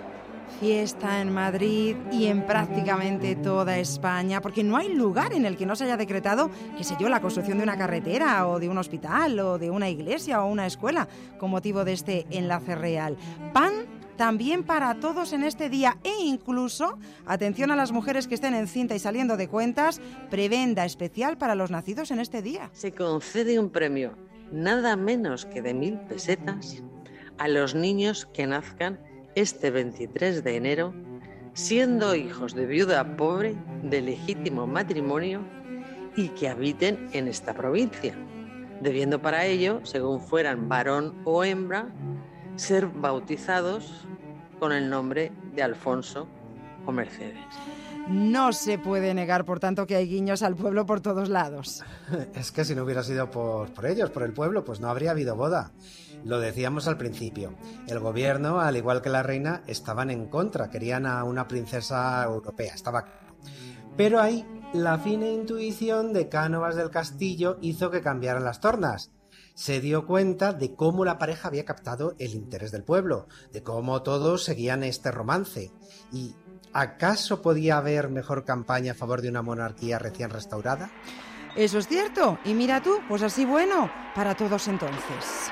Fiesta en Madrid y en prácticamente toda España, porque no hay lugar en el que no se haya decretado, qué sé yo, la construcción de una carretera o de un hospital o de una iglesia o una escuela con motivo de este enlace real. Pan también para todos en este día e incluso, atención a las mujeres que estén encinta y saliendo de cuentas, prebenda especial para los nacidos en este día. Se concede un premio nada menos que de mil pesetas a los niños que nazcan este veintitrés de enero, siendo hijos de viuda pobre, de legítimo matrimonio y que habiten en esta provincia, debiendo para ello, según fueran varón o hembra, ser bautizados con el nombre de Alfonso o Mercedes. No se puede negar, por tanto, que hay guiños al pueblo por todos lados. Es que si no hubiera sido por, por ellos, por el pueblo, pues no habría habido boda. Lo decíamos al principio. El gobierno, al igual que la reina, estaban en contra. Querían a una princesa europea, estaba claro. Pero ahí la fina intuición de Cánovas del Castillo hizo que cambiaran las tornas. Se dio cuenta de cómo la pareja había captado el interés del pueblo, de cómo todos seguían este romance. Y ¿acaso podía haber mejor campaña a favor de una monarquía recién restaurada? Eso es cierto. Y mira tú, pues así bueno, para todos entonces.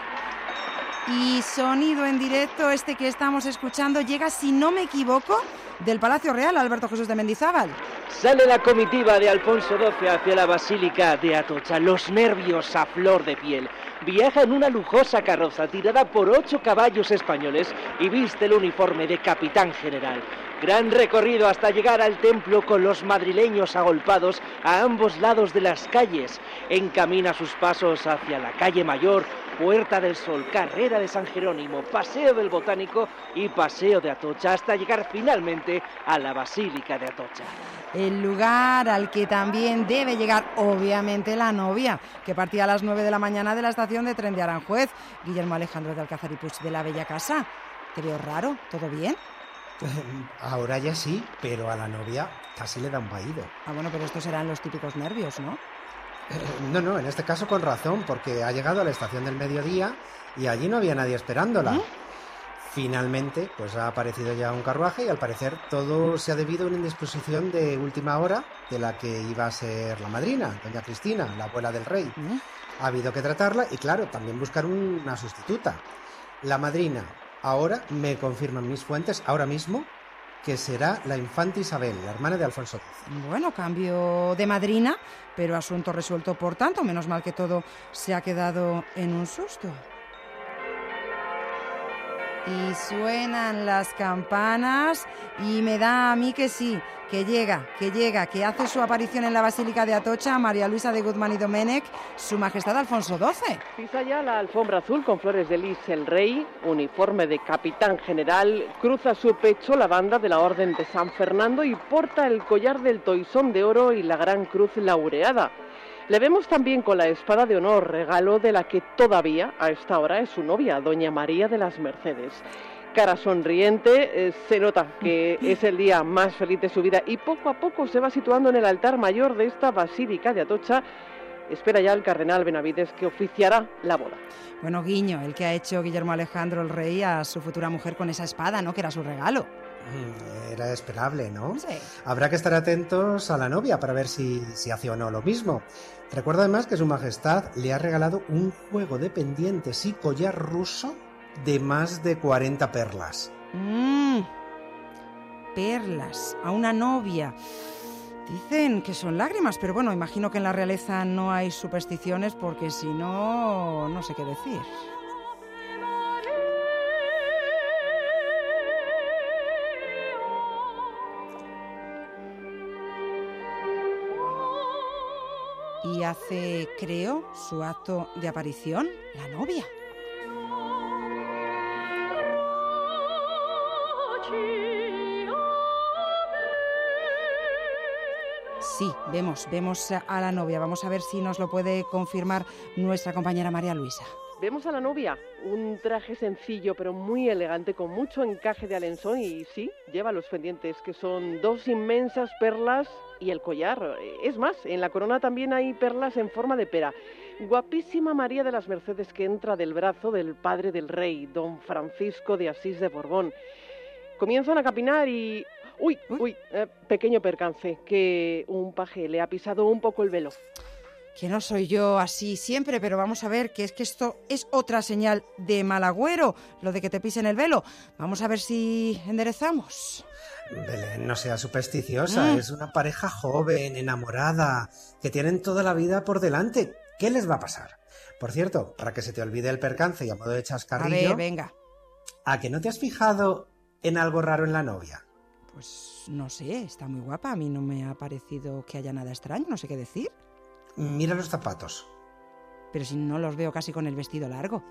Y sonido en directo, este que estamos escuchando, llega, si no me equivoco, del Palacio Real, Alberto Jesús de Mendizábal. Sale la comitiva de Alfonso doce hacia la Basílica de Atocha, los nervios a flor de piel. Viaja en una lujosa carroza tirada por ocho caballos españoles y viste el uniforme de capitán general. Gran recorrido hasta llegar al templo con los madrileños agolpados a ambos lados de las calles. Encamina sus pasos hacia la calle Mayor, Puerta del Sol, Carrera de San Jerónimo, Paseo del Botánico y Paseo de Atocha hasta llegar finalmente a la Basílica de Atocha. El lugar al que también debe llegar, obviamente, la novia, que partía a las nueve de la mañana de la estación de tren de Aranjuez. Guillermo Alejandro de Alcázar y Puig de la Bella Casa. ¿Te veo raro? ¿Todo bien? Ahora ya sí, pero a la novia casi le da un vaído. Ah, bueno, pero estos serán los típicos nervios, ¿no? Eh, no, no, en este caso con razón, porque ha llegado a la estación del mediodía y allí no había nadie esperándola. ¿Mm? Finalmente, pues ha aparecido ya un carruaje y al parecer todo se ha debido a una indisposición de última hora de la que iba a ser la madrina, doña Cristina, la abuela del rey. ¿Mm? Ha habido que tratarla y, claro, también buscar una sustituta. La madrina, ahora me confirman mis fuentes, ahora mismo, que será la infanta Isabel, la hermana de Alfonso doce. Bueno, cambio de madrina, pero asunto resuelto por tanto. Menos mal que todo se ha quedado en un susto. Y suenan las campanas y me da a mí que sí, que llega, que llega, que hace su aparición en la Basílica de Atocha María Luisa de Guzmán y Domènech, Su Majestad Alfonso doce. Pisa ya la alfombra azul con flores de lis el rey, uniforme de capitán general, cruza su pecho la banda de la Orden de San Fernando y porta el collar del toisón de oro y la gran cruz laureada. Le vemos también con la espada de honor, regalo de la que todavía a esta hora es su novia, doña María de las Mercedes. Cara sonriente, eh, se nota que es el día más feliz de su vida y poco a poco se va situando en el altar mayor de esta Basílica de Atocha. Espera ya el cardenal Benavides que oficiará la boda. Bueno, guiño, el que ha hecho Guillermo Alejandro el rey a su futura mujer con esa espada, ¿no? Que era su regalo. Era esperable, ¿no? Sí. Habrá que estar atentos a la novia para ver si, si hace o no lo mismo. Recuerda además que Su Majestad le ha regalado un juego de pendientes y collar ruso de más de cuarenta perlas. Mm, perlas a una novia. Dicen que son lágrimas, pero bueno, imagino que en la realeza no hay supersticiones porque si no, no sé qué decir. Y hace, creo, su acto de aparición, la novia. Sí, vemos, vemos a la novia. Vamos a ver si nos lo puede confirmar nuestra compañera María Luisa. Vemos a la novia, un traje sencillo pero muy elegante con mucho encaje de alensón y sí, lleva los pendientes que son dos inmensas perlas y el collar. Es más, en la corona también hay perlas en forma de pera. Guapísima María de las Mercedes que entra del brazo del padre del rey, don Francisco de Asís de Borbón. Comienzan a capinar y... Uy, uy, eh, pequeño percance, que un paje le ha pisado un poco el velo. Que no soy yo así siempre, pero vamos a ver, que es que esto es otra señal de mal agüero, lo de que te pisen el velo. Vamos a ver si enderezamos. Belén, no seas supersticiosa, mm. es una pareja joven, enamorada, que tienen toda la vida por delante. ¿Qué les va a pasar? Por cierto, para que se te olvide el percance y a modo de chascarrillo... A ver, venga. ¿A que no te has fijado en algo raro en la novia? Pues no sé, está muy guapa. A mí no me ha parecido que haya nada extraño, no sé qué decir. Mira los zapatos. Pero si no los veo casi con el vestido largo.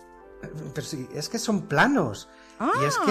Pero sí, es que son planos. ¡Ah! Y es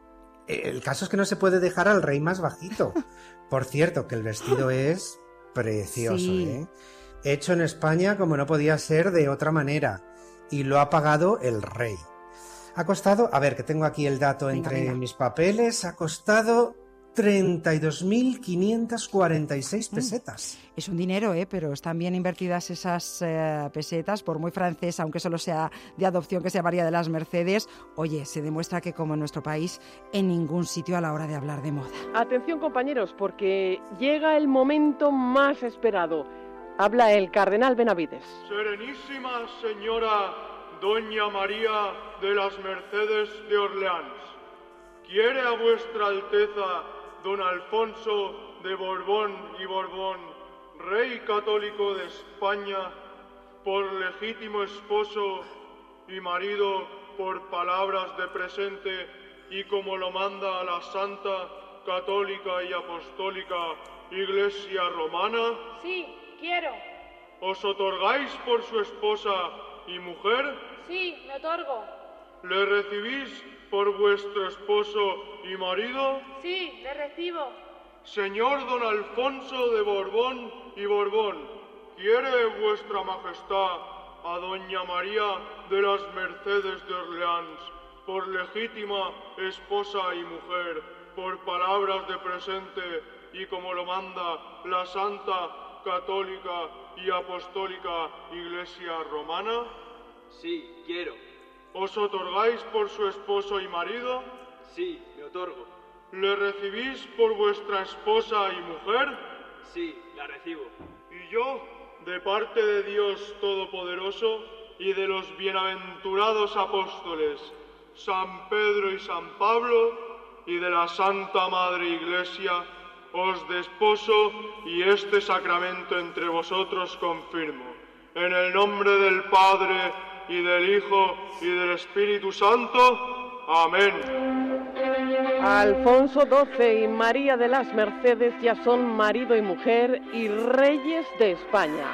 que el caso es que no se puede dejar al rey más bajito. Por cierto, que el vestido es precioso, sí. ¿eh? Hecho en España como no podía ser de otra manera. Y lo ha pagado el rey. Ha costado, a ver, que tengo aquí el dato venga, entre venga. mis papeles, ha costado treinta y dos mil quinientas cuarenta y seis pesetas. Mm. Es un dinero, ¿eh? Pero están bien invertidas esas eh, pesetas, por muy francesa, aunque solo sea de adopción que sea María de las Mercedes. Oye, se demuestra que como en nuestro país, en ningún sitio a la hora de hablar de moda. Atención, compañeros, porque llega el momento más esperado. Habla el cardenal Benavides. Serenísima señora Doña María de las Mercedes de Orleans, quiere a vuestra Alteza don Alfonso de Borbón y Borbón, rey católico de España, por legítimo esposo y marido por palabras de presente y como lo manda la Santa, Católica y Apostólica Iglesia Romana? Sí, quiero. ¿Os otorgáis por su esposa y mujer? Sí, me otorgo. ¿Le recibís por vuestro esposo y marido? Sí, le recibo. Señor don Alfonso de Borbón y Borbón, ¿quiere vuestra majestad a doña María de las Mercedes de Orleans por legítima esposa y mujer, por palabras de presente y como lo manda la Santa, Católica y Apostólica Iglesia Romana? Sí, quiero. ¿Os otorgáis por su esposo y marido? Sí, me otorgo. ¿Le recibís por vuestra esposa y mujer? Sí, la recibo. Y yo, de parte de Dios Todopoderoso y de los bienaventurados apóstoles, San Pedro y San Pablo, y de la Santa Madre Iglesia, os desposo y este sacramento entre vosotros confirmo. En el nombre del Padre, y del Hijo, y del Espíritu Santo. Amén. Alfonso doce y María de las Mercedes ya son marido y mujer y reyes de España.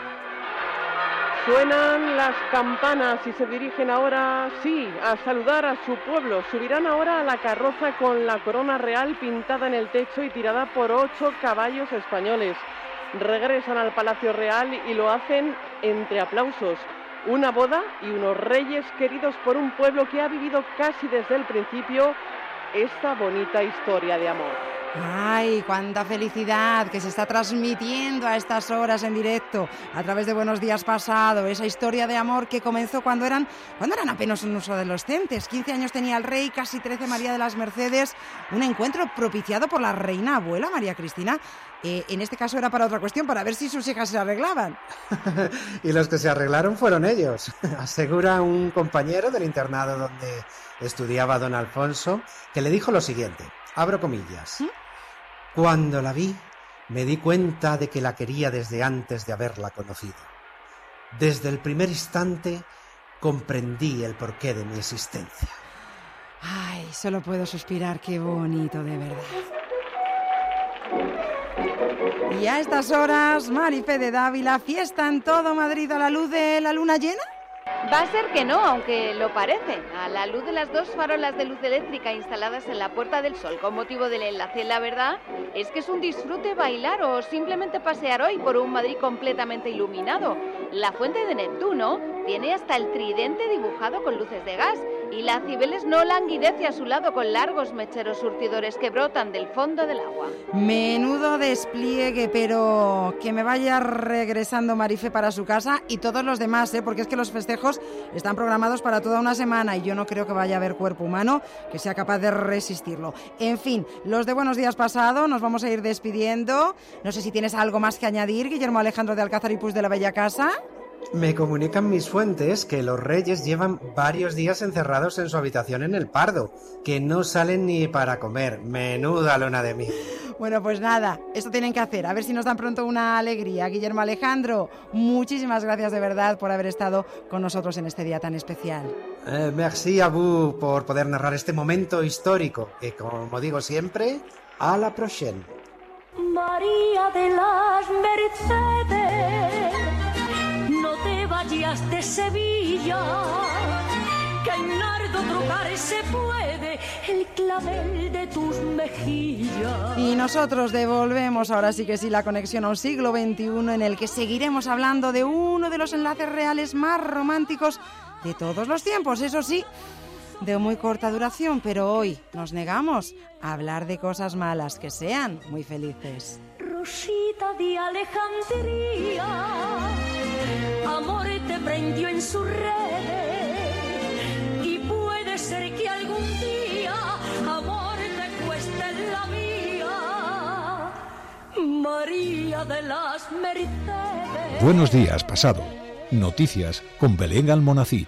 Suenan las campanas y se dirigen ahora, sí, a saludar a su pueblo. Subirán ahora a la carroza con la corona real pintada en el techo y tirada por ocho caballos españoles. Regresan al Palacio Real y lo hacen entre aplausos. Una boda y unos reyes queridos por un pueblo que ha vivido casi desde el principio esta bonita historia de amor. ¡Ay, cuánta felicidad que se está transmitiendo a estas horas en directo a través de Buenos Días Pasado! Esa historia de amor que comenzó cuando eran, cuando eran apenas unos adolescentes. quince años tenía el rey, casi trece María de las Mercedes. Un encuentro propiciado por la reina abuela María Cristina. Eh, en este caso era para otra cuestión, para ver si sus hijas se arreglaban. Y los que se arreglaron fueron ellos. Asegura un compañero del internado donde estudiaba don Alfonso, que le dijo lo siguiente, abro comillas. ¿Mm? Cuando la vi, me di cuenta de que la quería desde antes de haberla conocido. Desde el primer instante comprendí el porqué de mi existencia. Ay, solo puedo suspirar, qué bonito, de verdad. Y a estas horas, Marife de Dávila, fiesta en todo Madrid a la luz de la luna llena. Va a ser que no, aunque lo parece. A la luz de las dos farolas de luz eléctrica instaladas en la Puerta del Sol con motivo del enlace, la verdad es que es un disfrute bailar o simplemente pasear hoy por un Madrid completamente iluminado. La fuente de Neptuno tiene hasta el tridente dibujado con luces de gas Y la Cibeles no languidece a su lado con largos mecheros surtidores que brotan del fondo del agua. Menudo despliegue, pero que me vaya regresando Marife para su casa y todos los demás, ¿eh? Porque es que los festejos están programados para toda una semana y yo no creo que vaya a haber cuerpo humano que sea capaz de resistirlo. En fin, los de Buenos Días pasado, nos vamos a ir despidiendo. No sé si tienes algo más que añadir, Guillermo Alejandro de Alcázar y Puig de la Bella Casa. Me comunican mis fuentes que los reyes llevan varios días encerrados en su habitación en el Pardo, que no salen ni para comer. Menuda luna de miel. Bueno, pues nada, esto tienen que hacer, a ver si nos dan pronto una alegría. Guillermo Alejandro, muchísimas gracias de verdad por haber estado con nosotros en este día tan especial. Eh, merci a vous por poder narrar este momento histórico, y como digo siempre, a la próxima. María de las Mercedes, no te vayas de Sevilla, que en nardo trocar se puede el clavel de tus mejillas. Y nosotros devolvemos ahora sí que sí la conexión a un siglo veintiuno en el que seguiremos hablando de uno de los enlaces reales más románticos de todos los tiempos, eso sí, de muy corta duración, pero hoy nos negamos a hablar de cosas malas que sean muy felices. Rosita de Alejandría, amor te prendió en sus redes, y puede ser que algún día amor te cueste la mía. María de las Mercedes. Buenos días, pasado. Noticias con Belén Almonacid.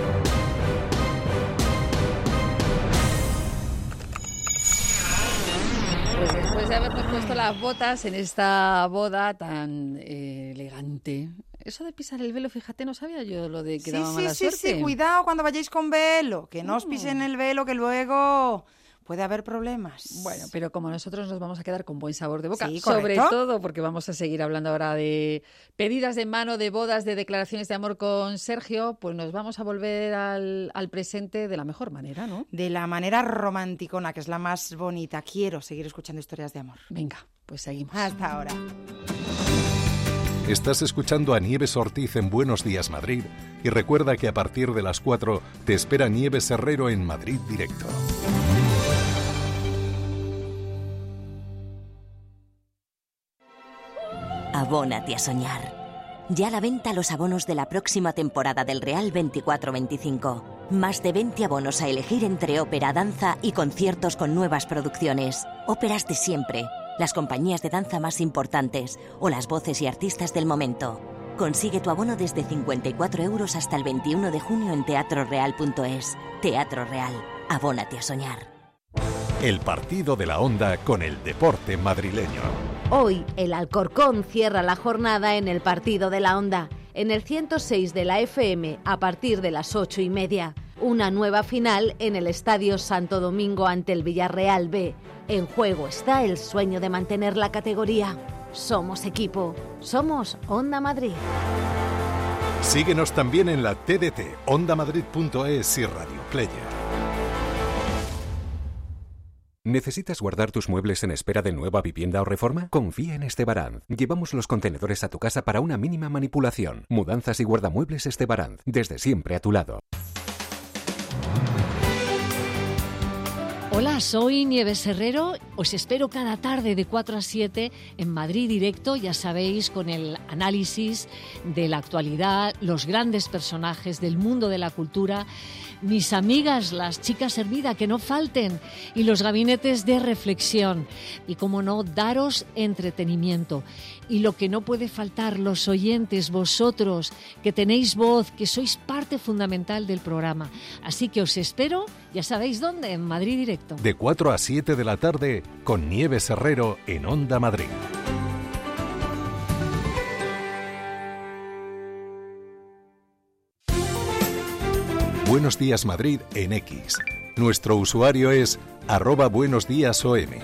Pues después de habernos puesto las botas en esta boda tan eh, elegante, eso de pisar el velo, fíjate, no sabía yo lo de que Sí, daba sí, mala sí, suerte. sí, cuidado cuando vayáis con velo, que no os pisen el velo, que luego puede haber problemas. Bueno, pero como nosotros nos vamos a quedar con buen sabor de boca, Sí, sobre correcto. todo porque vamos a seguir hablando ahora de pedidas de mano, de bodas, de declaraciones de amor con Sergio, pues nos vamos a volver al, al presente de la mejor manera, ¿no? De la manera romanticona, que es la más bonita. Quiero seguir escuchando historias de amor. Venga, pues seguimos. Hasta ahora. Estás escuchando a Nieves Ortiz en Buenos Días Madrid y recuerda que a partir de las cuatro te espera Nieves Herrero en Madrid Directo. Abónate a soñar. Ya a la venta los abonos de la próxima temporada del Real veinticuatro veinticinco. Más de veinte abonos a elegir entre ópera, danza y conciertos con nuevas producciones. Óperas de siempre, las compañías de danza más importantes o las voces y artistas del momento. Consigue tu abono desde cincuenta y cuatro euros hasta el veintiuno de junio en teatro real punto es. Teatro Real. Abónate a soñar. El partido de la Onda con el deporte madrileño. Hoy el Alcorcón cierra la jornada en el partido de la Onda, en el ciento seis de la F M a partir de las ocho y media. Una nueva final en el Estadio Santo Domingo ante el Villarreal B. En juego está el sueño de mantener la categoría. Somos equipo, somos Onda Madrid. Síguenos también en la T D T, onda madrid punto es y Radio Player. ¿Necesitas guardar tus muebles en espera de nueva vivienda o reforma? Confía en Estebaranz. Llevamos los contenedores a tu casa para una mínima manipulación. Mudanzas y guardamuebles Estebaranz. Desde siempre a tu lado. Hola, soy Nieves Herrero. Os espero cada tarde de cuatro a siete en Madrid Directo, ya sabéis, con el análisis de la actualidad, los grandes personajes del mundo de la cultura, mis amigas, las chicas Hermida, que no falten, y los gabinetes de reflexión. Y, como no, daros entretenimiento. Y lo que no puede faltar, los oyentes, vosotros, que tenéis voz, que sois parte fundamental del programa. Así que os espero, ya sabéis dónde, en Madrid Directo. De cuatro a siete de la tarde con Nieves Herrero en Onda Madrid. Buenos Días Madrid en X. Nuestro usuario es arroba Buenos Días O M.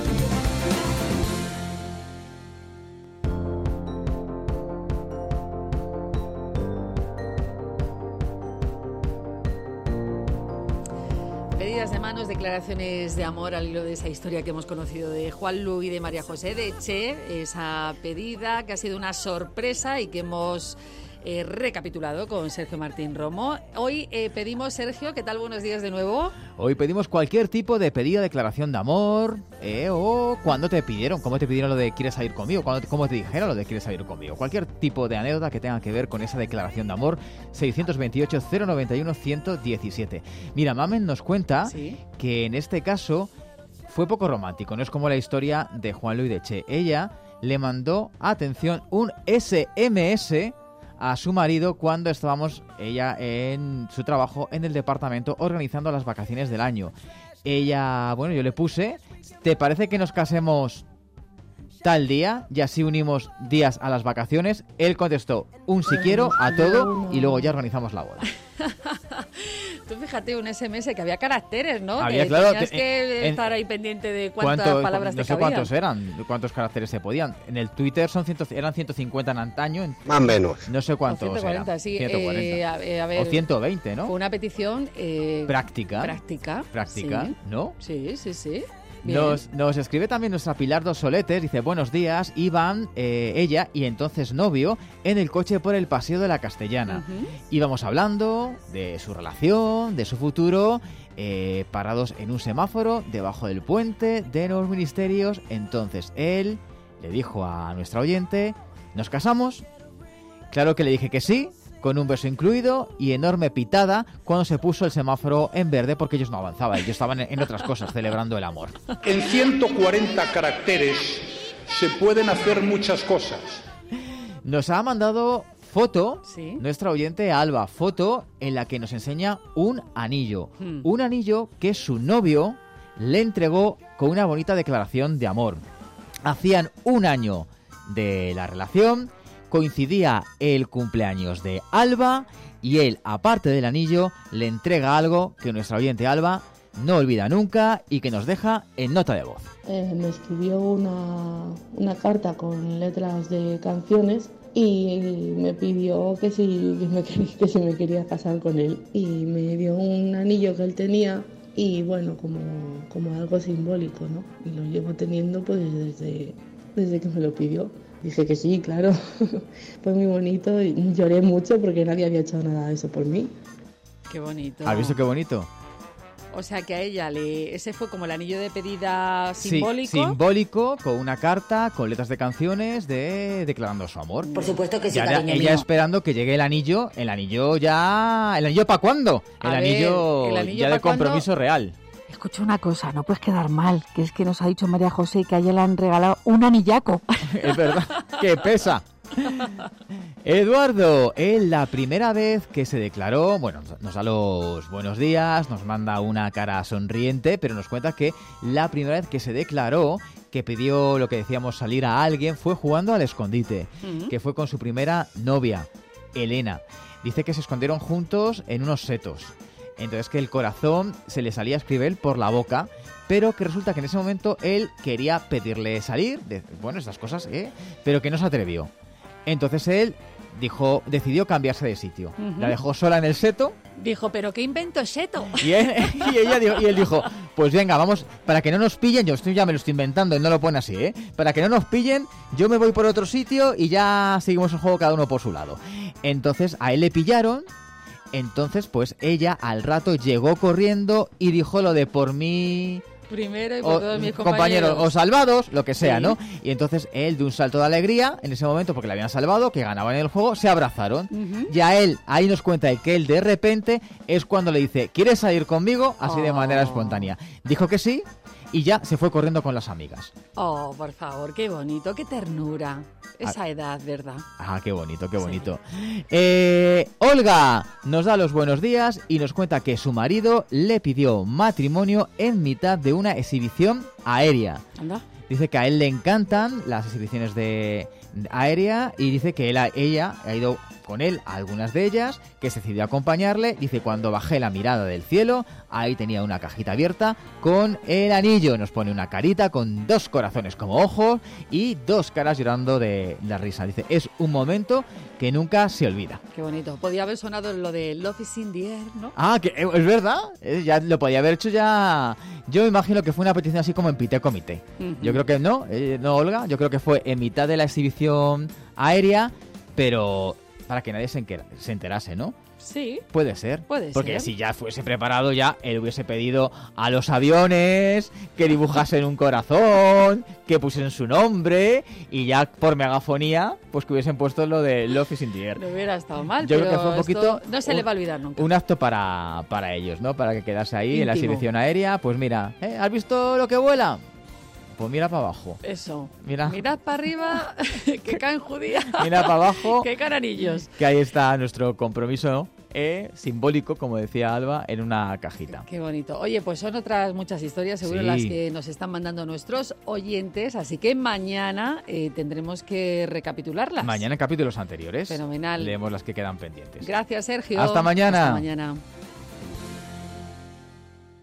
Pedidas de manos, declaraciones de amor al hilo de esa historia que hemos conocido de Juanlu y de María José de Che, esa pedida que ha sido una sorpresa y que hemos eh, recapitulado con Sergio Martín Romo. Hoy eh, pedimos, Sergio, ¿qué tal? Buenos días de nuevo. Hoy pedimos cualquier tipo de pedido, declaración de amor, eh, o cuando te pidieron, cómo te pidieron lo de ¿quieres salir conmigo? Cuando, cómo te dijeron lo de ¿quieres salir conmigo? Cualquier tipo de anécdota que tenga que ver con esa declaración de amor. seiscientos veintiocho, cero noventa y uno, ciento diecisiete. Mira, Mamen nos cuenta ¿Sí? que en este caso fue poco romántico, no es como la historia de Juan Luis de Che. Ella le mandó, atención, un ese eme ese a su marido cuando estábamos ella en su trabajo en el departamento organizando las vacaciones del año. Ella, bueno, yo le puse, ¿te parece que nos casemos tal día y así unimos días a las vacaciones? Él contestó, un si quiero a todo y luego ya organizamos la boda. Tú fíjate, un ese eme ese que había caracteres, ¿no? Había, que claro, tenías que, que en, estar ahí pendiente de cuántas ¿cuánto, palabras no te sé cabían. cuántos eran, cuántos caracteres se podían. En el Twitter son ciento, eran ciento cincuenta en antaño. En, Más o menos. No sé cuántos ciento cuarenta, eran. Sí, ciento cuarenta. Eh, a, eh, a ver, o ciento veinte, ¿no? Fue una petición... Eh, práctica. Práctica. Práctica, sí. ¿no? Sí, sí, sí. Nos, nos escribe también nuestra Pilar Dos Soletes, dice, buenos días, iban eh, ella y entonces novio en el coche por el Paseo de la Castellana. Uh-huh. Íbamos hablando de su relación, de su futuro, eh, parados en un semáforo, debajo del puente de Nuevos Ministerios. Entonces él le dijo a nuestra oyente, ¿nos casamos? Claro que le dije que sí, con un beso incluido y enorme pitada cuando se puso el semáforo en verde porque ellos no avanzaban, ellos estaban en otras cosas celebrando el amor. En ciento cuarenta caracteres se pueden hacer muchas cosas. Nos ha mandado foto, ¿Sí? nuestra oyente Alba, foto en la que nos enseña un anillo. Hmm. Un anillo que su novio le entregó con una bonita declaración de amor. Hacían un año de la relación. Coincidía el cumpleaños de Alba y él, aparte del anillo, le entrega algo que nuestra oyente Alba no olvida nunca y que nos deja en nota de voz. Eh, me escribió una, una carta con letras de canciones y me pidió que si, que, me, que si me quería casar con él. Y me dio un anillo que él tenía y bueno, como, como algo simbólico, ¿no? Y lo llevo teniendo pues desde, desde que me lo pidió. Dije que sí, claro. Fue muy bonito y lloré mucho porque nadie había hecho nada de eso por mí. Qué bonito. ¿Has visto qué bonito? O sea que a ella le ese fue como el anillo de pedida simbólico. Sí, simbólico, con una carta, con letras de canciones, de declarando su amor. Por supuesto que sí, ya, cariño ella mío. esperando que llegue el anillo, el anillo ya... ¿El anillo para cuándo? El, A anillo, ver, el anillo ya ¿pa' de compromiso cuándo? real. Escucha una cosa, no puedes quedar mal, que es que nos ha dicho María José que a ella le han regalado un anillaco. Es verdad, que pesa. Eduardo, él la primera vez que se declaró, bueno, nos da los buenos días, nos manda una cara sonriente, pero nos cuenta que la primera vez que se declaró, que pidió lo que decíamos salir a alguien, fue jugando al escondite, uh-huh. que fue con su primera novia, Elena. Dice que se escondieron juntos en unos setos. Entonces que el corazón se le salía a escribir por la boca, pero que resulta que en ese momento él quería pedirle salir, de, bueno, estas cosas, ¿eh? Pero que no se atrevió. Entonces él dijo, decidió cambiarse de sitio. Uh-huh. La dejó sola en el seto. Dijo, ¿pero qué invento seto? Y él, y ella dijo, y él dijo, pues venga, vamos, para que no nos pillen, yo estoy, ya me lo estoy inventando, él no lo pone así, ¿eh? Para que no nos pillen, yo me voy por otro sitio y ya seguimos el juego cada uno por su lado. Entonces a él le pillaron. Entonces, pues ella al rato llegó corriendo y dijo lo de por mí... Primero y por o, todos mis compañeros. compañeros. O salvados, lo que sea, sí. ¿no? Y entonces él, de un salto de alegría, en ese momento, porque le habían salvado, que ganaban en el juego, se abrazaron. Uh-huh. Y a él, ahí nos cuenta que él de repente es cuando le dice, ¿quieres salir conmigo? Así oh. de manera espontánea. Dijo que sí y ya se fue corriendo con las amigas. Oh, por favor, qué bonito, qué ternura. Esa ah. edad, ¿verdad? Ah, qué bonito, qué bonito. Sí. Eh, Olga nos da los buenos días y nos cuenta que su marido le pidió matrimonio en mitad de una exhibición aérea. ¿Anda? Dice que a él le encantan las exhibiciones de aérea y dice que él, ella ha ido con él a algunas de ellas, que se decidió acompañarle. Dice, cuando bajé la mirada del cielo, ahí tenía una cajita abierta con el anillo. Nos pone una carita con dos corazones como ojos y dos caras llorando de la risa. Dice, es un momento que nunca se olvida. Qué bonito. Podía haber sonado lo de Love is in the air, ¿no? Ah, que es verdad. Eh, ya lo podía haber hecho ya. Yo me imagino que fue una petición así como en pité comité. Uh-huh. Yo creo que no, eh, no, Olga. Yo creo que fue en mitad de la exhibición aérea, pero para que nadie se, enquera- se enterase, ¿no? Sí. Puede ser. Puede Porque ser. si ya fuese preparado, ya él hubiese pedido a los aviones que dibujasen un corazón, que pusiesen su nombre y ya por megafonía, pues que hubiesen puesto lo de Love is in the air. No hubiera estado mal, Yo pero creo que fue un poquito esto no se un, le va a olvidar nunca. Un acto para, para ellos, ¿no? Para que quedase ahí Íntimo. en la exhibición aérea. Pues mira, ¿eh? ¿Has visto lo que vuela? Pues mira para abajo. Eso. Mira. Mirad para arriba, que caen judías. Mira para abajo. Que caen anillos. Que ahí está nuestro compromiso eh, simbólico, como decía Alba, en una cajita. Qué bonito. Oye, pues son otras muchas historias, seguro Sí. las que nos están mandando nuestros oyentes, así que mañana eh, tendremos que recapitularlas. Mañana en capítulos anteriores. Fenomenal. Leemos las que quedan pendientes. Gracias, Sergio. Hasta mañana. Hasta mañana.